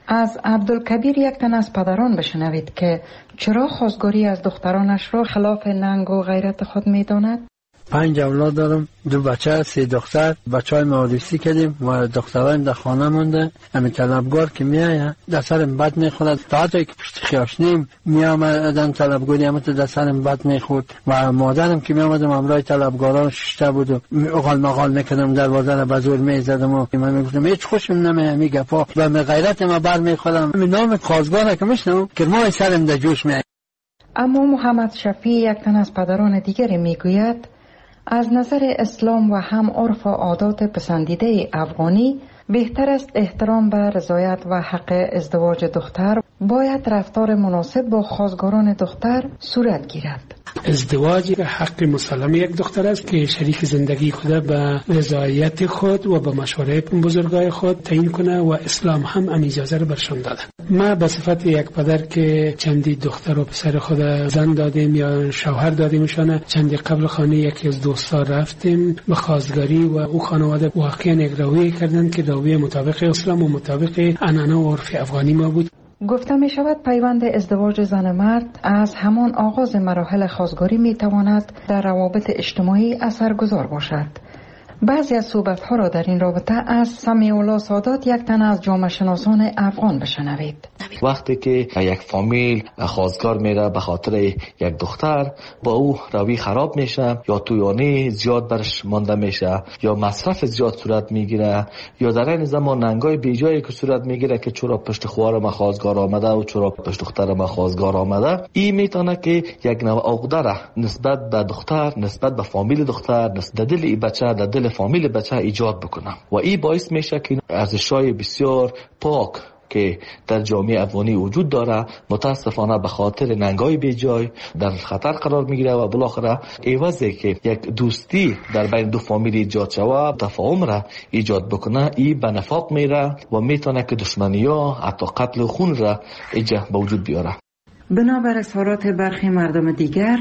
از عبدالکبیر یک تن از پدران بشنوید که چرا خواستگاری از دخترانش را خلاف ننگ و غیرت خود می‌داند. 5 اولاد دارم، 2 بچه، 3 دختر. بچهای ما عروسی کردیم و دخترایم در خانه مونده. همین طلبگار که میایه در سرم بد میخورد. تا حتی که پشت خیاشنیم میامدن طلبگاری همه در سرم بد میخورد و مادرم که میامدم همراه طلبگاران ششته بود و اغال مغال میکردم، دروازه را به زور میزدم و من میگفتم هیچ خوشم نمیاد می گپا و به غیرت ما بر میخورم. نام خواستگار که میشنم که ما سرم در جوش میاد. اما محمد شفیع یک تن از پدران دیگری میگوید از نظر اسلام و هم عرف و عادات پسندیده افغانی بهتر است احترام به رضایت و حق ازدواج دختر باید رفتار مناسب با خواستگاران دختر صورت گیرد. ازدواج حق مسلم یک دختر است که شریک زندگی خود به رضایت خود و به مشوره بزرگای خود تعیین کنه و اسلام هم اجازه رو برشان داده. ما به صفت یک پدر که چندی دختر و پسر خود زن دادیم یا شوهر دادیمشان، چندی قبل خانه یکی از دوستا رفتیم به خواستگاری و او خانواده واقعا یک رویه کردند که رویه مطابق اسلام و مطابق عنعنه و عرف افغانی ما بود. گفته می شود پیوند ازدواج زن مرد از همان آغاز مراحل خواستگاری می تواند در روابط اجتماعی اثرگذار باشد. بعضی از صحبت‌ها را در این رابطه از سمیع الله سادات یک تن از جامعه شناسان افغان بشنوید. وقتی که یک فامیل خواستگار میره به خاطر یک دختر، با او روی خراب میشه یا تویانی زیاد برش مانده میشه یا مصرف زیاد صورت میگیره یا در این زمان ننگای بیجایی که صورت میگیره که چرا پشت خوار ما خواستگار آمده و چرا پشت دختر ما خواستگار آمده، این میتونه که یک نوع عقده را نسبت به دختر، نسبت به فامیل دختر، نسبت دل ای بچه، در دل فامیل بچه ایجاد بکنه و این باعث میشه که ارزش‌های بسیار پاک که در جامعه افغانی وجود داره متاسفانه به خاطر ننگای بیجای در خطر قرار میگیره و بالاخره عوضی که یک دوستی در بین دو فامیل ایجاد شود، تفاهم را ایجاد بکنه، این به نفاق میره و میتونه که دشمنی ها حتی قتل و خون را ایجاد به وجود بیاره. بنابر اظهارات برخی مردم دیگر،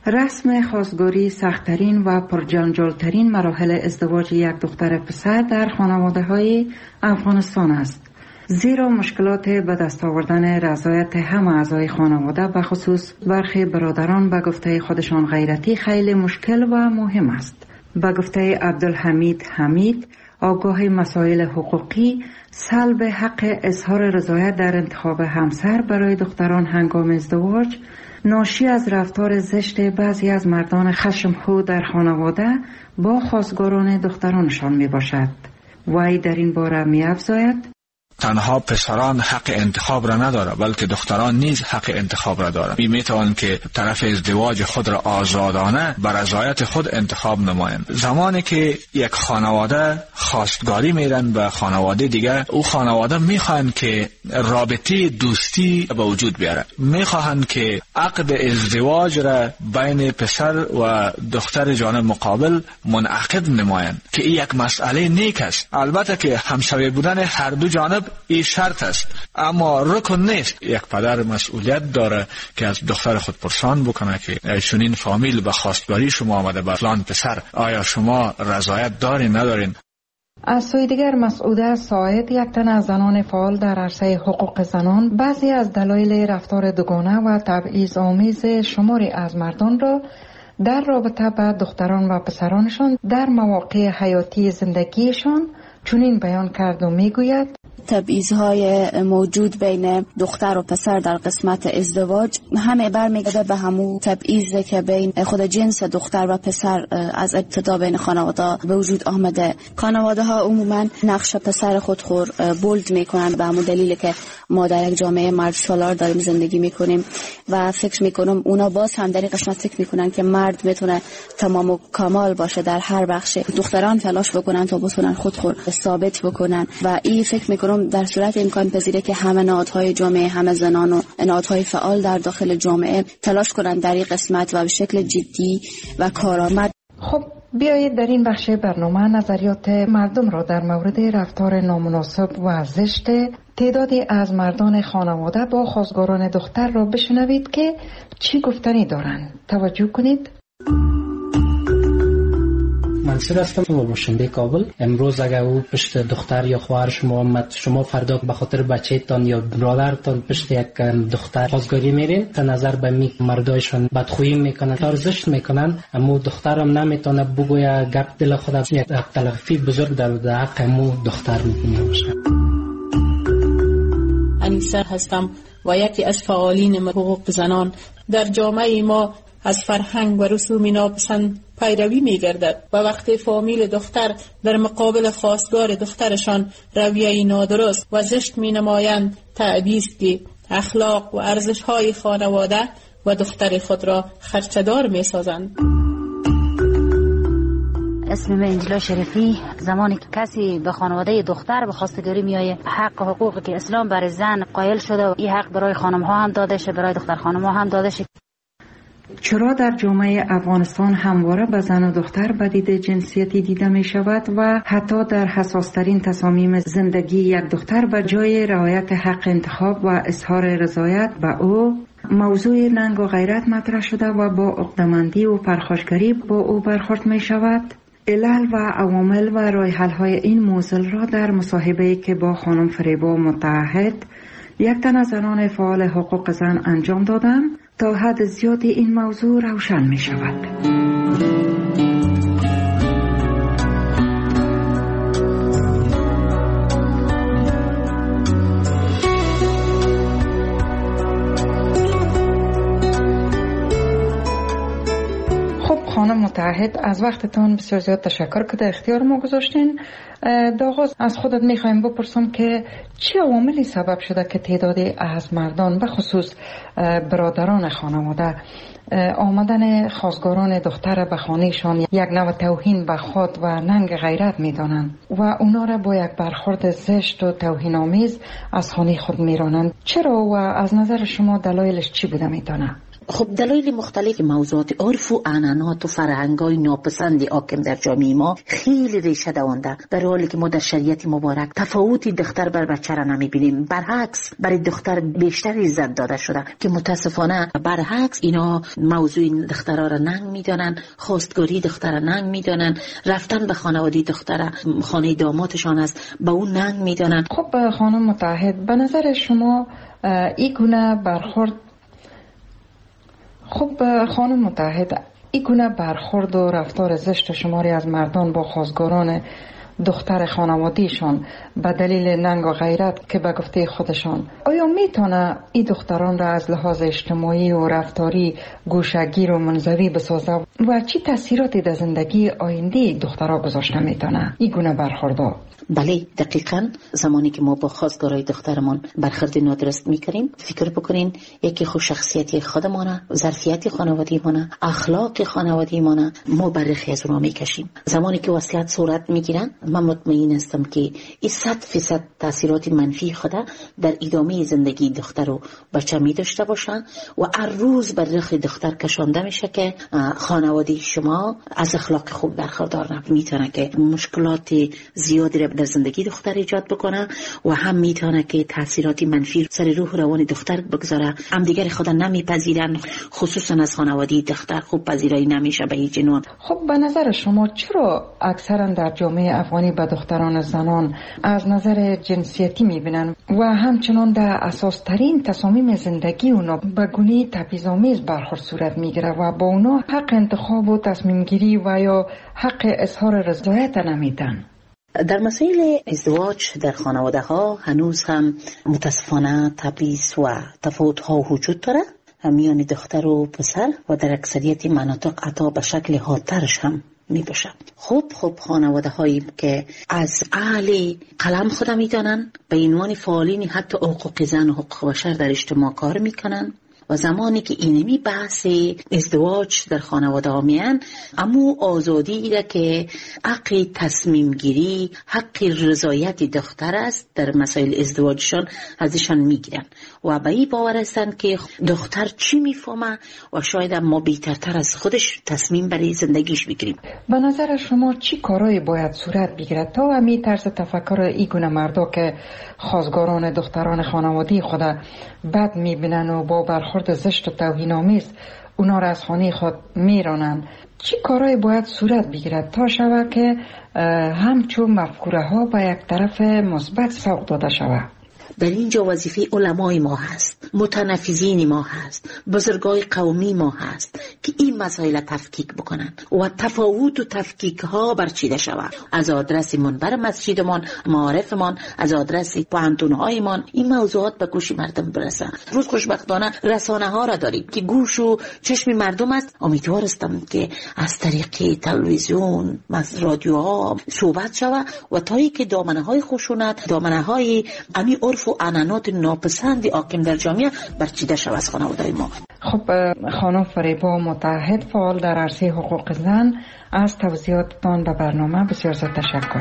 رسم خواستگاری سخت‌ترین و پرجنجال‌ترین مراحل ازدواج یک دختر پسر در خانواده‌های افغانستان است. زیرا مشکلات به دست آوردن رضایت همه اعضای خانواده به خصوص برخی برادران به گفته خودشان غیرتی خیلی مشکل و مهم است. به گفته عبدالحمید حمید، آگاه مسائل حقوقی، سلب حق اظهار رضایت در انتخاب همسر برای دختران هنگام ازدواج ناشی از رفتار زشت بعضی از مردان خشمخو در خانواده با خواستگاران دخترانشان می باشد. وی در این باره می افزاید: تنها پسران حق انتخاب را نداره بلکه دختران نیز حق انتخاب را دارند. میتوان که طرف ازدواج خود را آزادانه بر رضایت خود انتخاب نمایند. زمانی که یک خانواده خواستگاری میرن به خانواده دیگه، او خانواده میخواهند که رابطه دوستی به وجود بیاره، میخواهند که عقد ازدواج را بین پسر و دختر جانب مقابل منعقد نمایند که این یک مسئله نیک است. البته که همسایه بودن هر دو جانب این شرط است، اما رکن نیست. یک پدر مسئولیت داره که از دختر خود پرسان بکنه که چنین فامیل به خواستگاری شما آمده به فلان پسر، آیا شما رضایت دارین ندارین؟ از سوی دیگر مسعوده ساعد، یک تن از زنان فعال در عرصه حقوق زنان، بعضی از دلایل رفتار دوگانه و تبعیض‌آمیز شماری از مردان را در رابطه با دختران و پسرانشان در مواقع حیاتی زندگیشان چنین بیان کرد و میگوید: تبعیض‌های موجود بین دختر و پسر در قسمت ازدواج همه برمیگرده به همون تبعیضی که بین خود جنس دختر و پسر از ابتدا بین خانواده به وجود آمده. خانواده ها عموما نقش پسر خودخور بولد میکنن به همون دلیلی که ما در یک جامعه مرد سالار داریم زندگی میکنیم و فکر میکنم اونا باز هم در این قسمت فکر میکنن که مرد میتونه تمام و کمال باشه در هر بخش. دختران تلاش بکنن تا بتونن خودخور ثابت بکنن و این فکر میکنم در صورت امکان پذیره که همه نهادهای جامعه، همه زنان و نهادهای فعال در داخل جامعه تلاش کنند در این قسمت و به شکل جدی و کارآمد. خب بیایید در این بخش برنامه نظریات مردم را در مورد رفتار نامناسب و زشت تعدادی از مردان خانواده با خواستگاران دختر را بشنوید که چی گفتنی دارند. توجه کنید. منصور هستم و باشنده کابل. امروز اگر او پشت دختر یا خواهر شما آمد، شما فردا به خاطر بچه‌تان یا برادرتان پشت یک دختر خواستگاری میرین، تا نظر به می مردایشان بدخویی میکنن، ارزش میکنن، اما دخترم نمیتونه بگویه گپ دل خودم، یک تلافی بزرگ در حق مو دختر میشه. انیسه هستم و یکی از فعالین حقوق زنان. در جامعه ما از فرهنگ و رسوم ناپسند پیروی می‌گردد و وقتی فامیل دختر در مقابل خواستگار دخترشان رویه نادرست و زشت می‌نمایند، تعبیه است که اخلاق و ارزش‌های خانواده و دختر خود را خرچه‌دار می‌سازند. اسم من انجلا شریفی. زمانی که کسی به خانواده دختر به خواستگاری میایه، حق و حقوقی که اسلام برای زن قائل شده و این حق برای خانم ها هم داده شه، برای دختر خانم ها هم داده شه. چرا در جامعه افغانستان همواره به زن و دختر به دید جنسیتی دیده می شود و حتی در حساسترین تصامیم زندگی یک دختر به جای رعایت حق انتخاب و اظهار رضایت به او، موضوع ننگ و غیرت مطرح شده و با عقده‌مندی و پرخاشگری با او برخورد می شود؟ علل و عوامل و راه حل‌های این معضل را در مصاحبه‌ای که با خانم فریبا متحد، یک تن از زنان فعال حقوق زن انجام دادم، تا حد زیادی این موضوع روشن می شود. خانم متحد، از وقتتان بسیار زیاد تشکر که در اختیار ما گذاشتین. آغاز از خودت میخوایم بپرسم که چه عواملی سبب شده که تعدادی از مردان به خصوص برادران خانواده آمدن خواستگاران دختر به خانهشان یک نوع توهین به خود و ننگ غیرت میدانند و اونا را با یک برخورد زشت و توهین آمیز از خانه خود میرانند؟ چرا و از نظر شما دلایلش چی بوده میتونه؟ خب دلایل مختلف موضوعات عرف و عنعنات و فرهنگ‌های ناپسند حاکم در جامعه ما خیلی ریشه دوانده، در حالی که ما در شریعت مبارک تفاوتی دختر بر بچه را نمی‌بینیم. برعکس برای دختر بیشتر عزت داده شده که متاسفانه برعکس اینا موضوع دخترها را ننگ می‌دانن، خواستگاری دختر را ننگ می‌دانن، رفتن به خانواده دختر خانه دامادشان است به اون ننگ می‌دانن. خب خانم متحد، به نظر شما این گونه برخورد خانم متحد، این گونه برخورد و رفتار زشت شماری از مردان با خواستگاران دختر خانوادهشان به دلیل ننگ و غیرت که به گفته خودشان، آیا میتونه این دختران را از لحاظ اجتماعی و رفتاری گوشه‌گیر و منزوی بسازه و چی تاثیراتی در زندگی آینده دخترها گذاشته میتونه این گونه برخوردها؟ بله، دقیقاً زمانی که ما با خواستگارای دخترمان برخورد نادرست میکنیم، فکر بکنین یکی خود شخصیتی خودمانه، ظرفیت خانوادگیمانه، اخلاق خانوادگیمانه، ما برخی از اونها میکشیم. زمانی که وصیت صورت میگیرن، من مطمئن هستم که این 100% تاثیرات منفی خدا در ادامه زندگی دختر و بچه می داشته باشن و هر روز بر رخ دختر کشانده میشه که خانواده شما از اخلاق خوب برخوردار میتونه که مشکلات زیادی را در زندگی دختر ایجاد بکنه و هم میتونه که تاثیرات منفی سر روح روان دختر بگذاره. هم دیگر خدا نمیپذیرن، خصوصا از خانواده دختر خوب پذیرایی نمیشه به هیچ نوع. خب به نظر شما چرا اکثرا در جامعه افغانی به دختران زنان از نظر جنسیتی میبینن و همچنان در اساس ترین تصامیم زندگی اونا به گونه تبعیض‌آمیز برخورد صورت میگیره و با اونا حق انتخاب و تصمیم گیری و یا حق اظهار رضایت نمیدن؟ در مسائل ازدواج در خانواده ها هنوز هم متاسفانه تبعیض و تفاوت ها وجود داره میان دختر و پسر و در اکثریت مناطق حتی به شکل حادترش هم می باشه. خوب خانواده هایی که از اهل قلم خود میدانن به عنوان فعالین حتی حقوق زن و حقوق بشر در اجتماع کار میکنن و زمانی که اینمی بحث ازدواج در خانواده ها میان، اما آزادی را که حق تصمیم گیری، حق رضایت دختر است در مسائل ازدواجشان ازشان میگیرن و به این باور هستند که دختر چی میفهمه و شاید ما بهترتر از خودش تصمیم برای زندگیش بگیریم. به نظر شما چی کارایی باید صورت بگیرد تا همین طرز تفکر این گونه مردا که خواستگاران دختران خانوادی خود بد میبینن و با برخورد زشت و توهین‌آمیز اونا را از خانه خود میرانند. چی کارهای باید صورت بگیرد تا شود که همچون مفکوره ها به یک طرف مثبت سوق داده شود؟ در اینجا وظیفه علمای ما هست، متنفذین ما هست، بزرگای قومی ما هست که این مسائل تفکیک بکنن و تفاوت و تفکیک ها برچیده شود. از آدرس منبر مسجدمان، معارفمان، از آدرس پوهنتون هایمان این موضوعات به گوش مردم برسه. روز خوشبختانه رسانه ها را داریم که گوش و چشم مردم است. امیدوار هستم که از طریق تلویزیون، رادیوها صحبت شود و تایی که دامنه های خشونت، دامنه های امی عرف و عنعنات ناپسند حاکم در جامعه برچیده شود از خانواده ما. خب خانم فریبا متحد، فعال در عرصه حقوق زن، از توضیحاتتان به برنامه بسیار زیاد تشکر.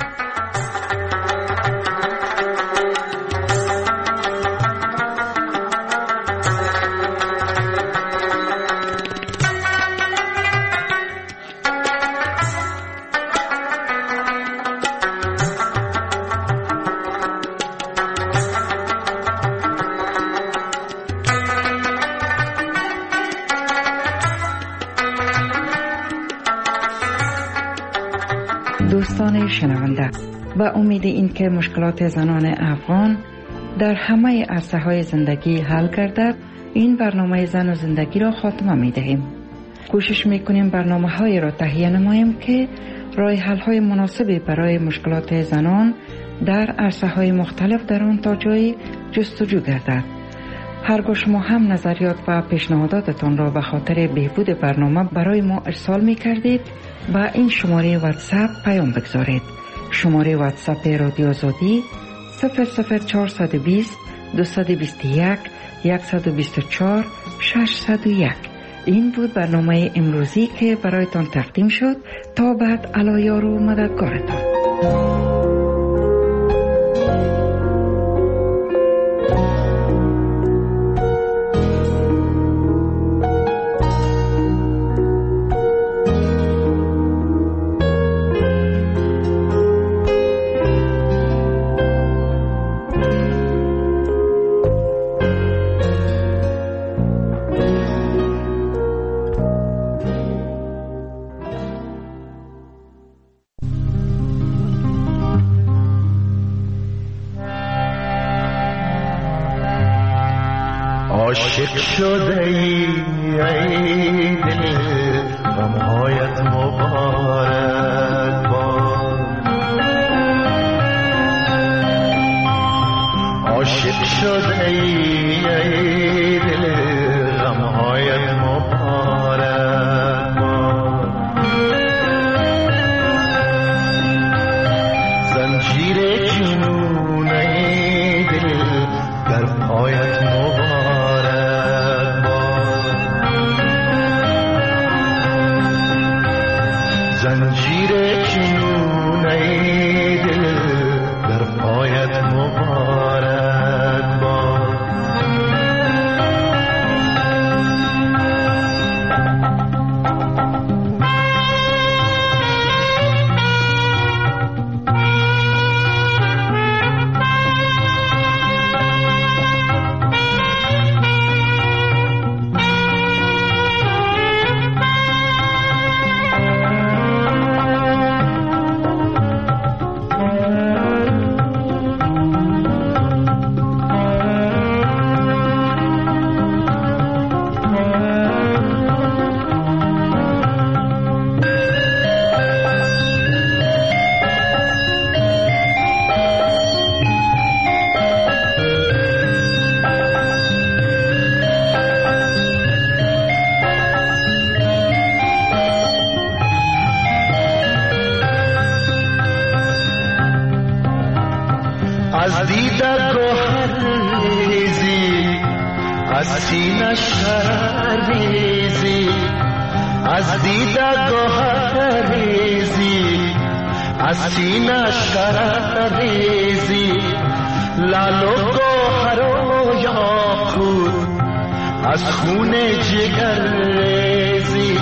دوستان شنونده، و امید این که مشکلات زنان افغان در همه عرصه‌های زندگی حل گردد، این برنامه زن و زندگی را خاتمه می دهیم. کوشش می کنیم برنامه‌های را تهیه نماییم که راه حل‌های مناسبی برای مشکلات زنان در عرصه‌های مختلف در آن تا جایی جستجو گردد. هرگاه شما هم نظریات و پیشنهاداتتان را به خاطر بهبود برنامه برای ما ارسال می کردید، با این شماره واتساپ پیام بگذارید. شماره واتساپ رادیو آزادی 00420 221 124 601. این بود برنامه امروزی که برایتان تقدیم شد. تا بعد، الایار و مددگارتان. عاشق شده ای دل غمهایت مبارک باد. عاشق شده ای دل غمهایت مبارک باد. زنجیر جنون ای دل در پایت مبارک. زنجیر جنون ای دل در پایت مبارک باد. از دیده گوهر ریزی، از سینه شرر ریزی. از دیده گوهر ریزی، از سینه شرر ریزی. لال و گوهر و یاقوت از خون جگر ریزی.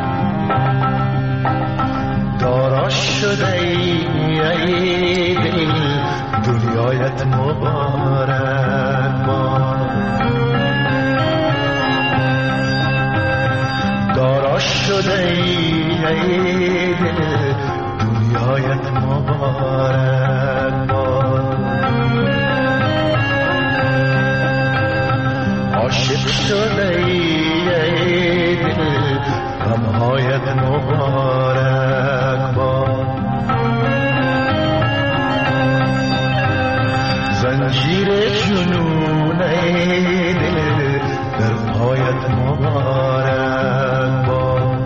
دارا شده ای دل دنیایت مبارک باد. شده ای دل دنیایت مبارک باد. عاشق شده ای دل غمهایت مبارک باد. زنجیر جنون ای دل در پایت مبارک باد.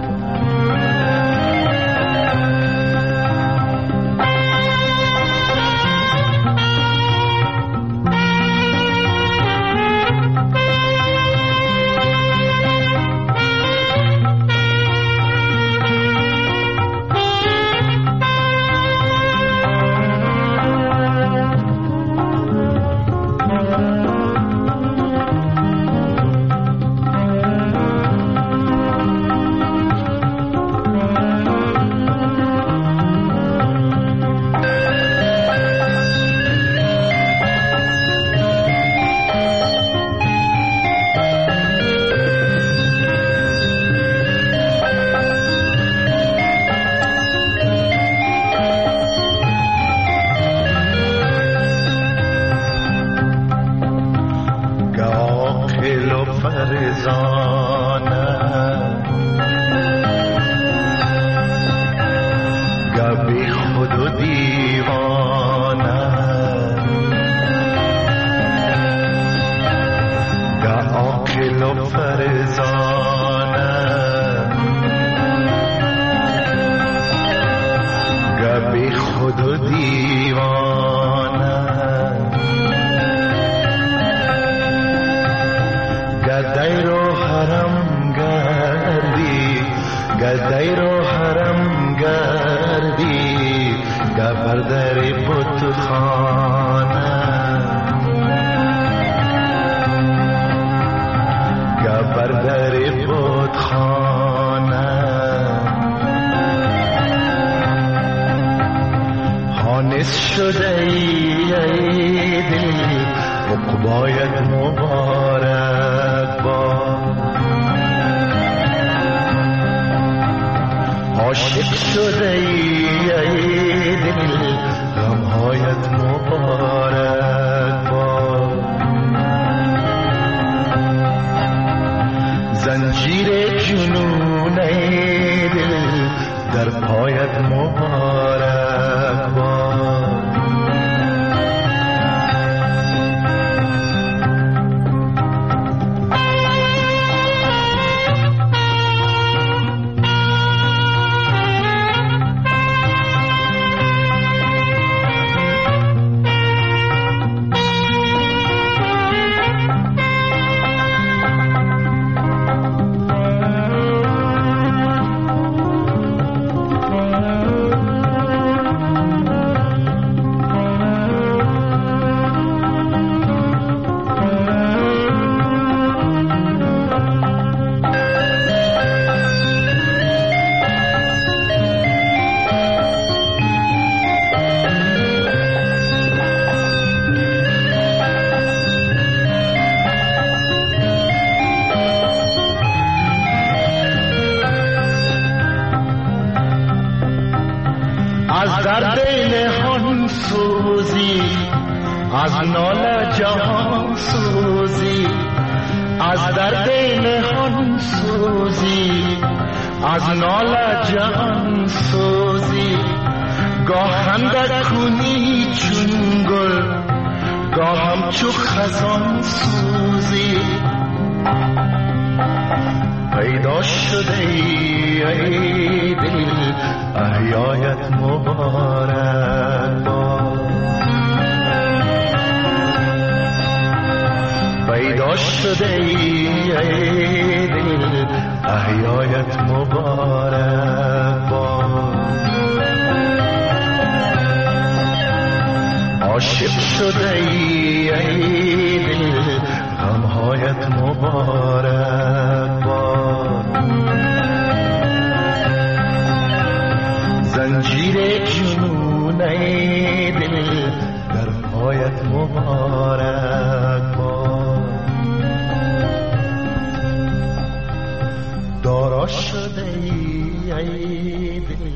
دارا شده ای دل.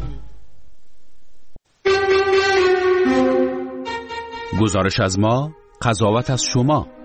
گزارش از ما، قضاوت از شما.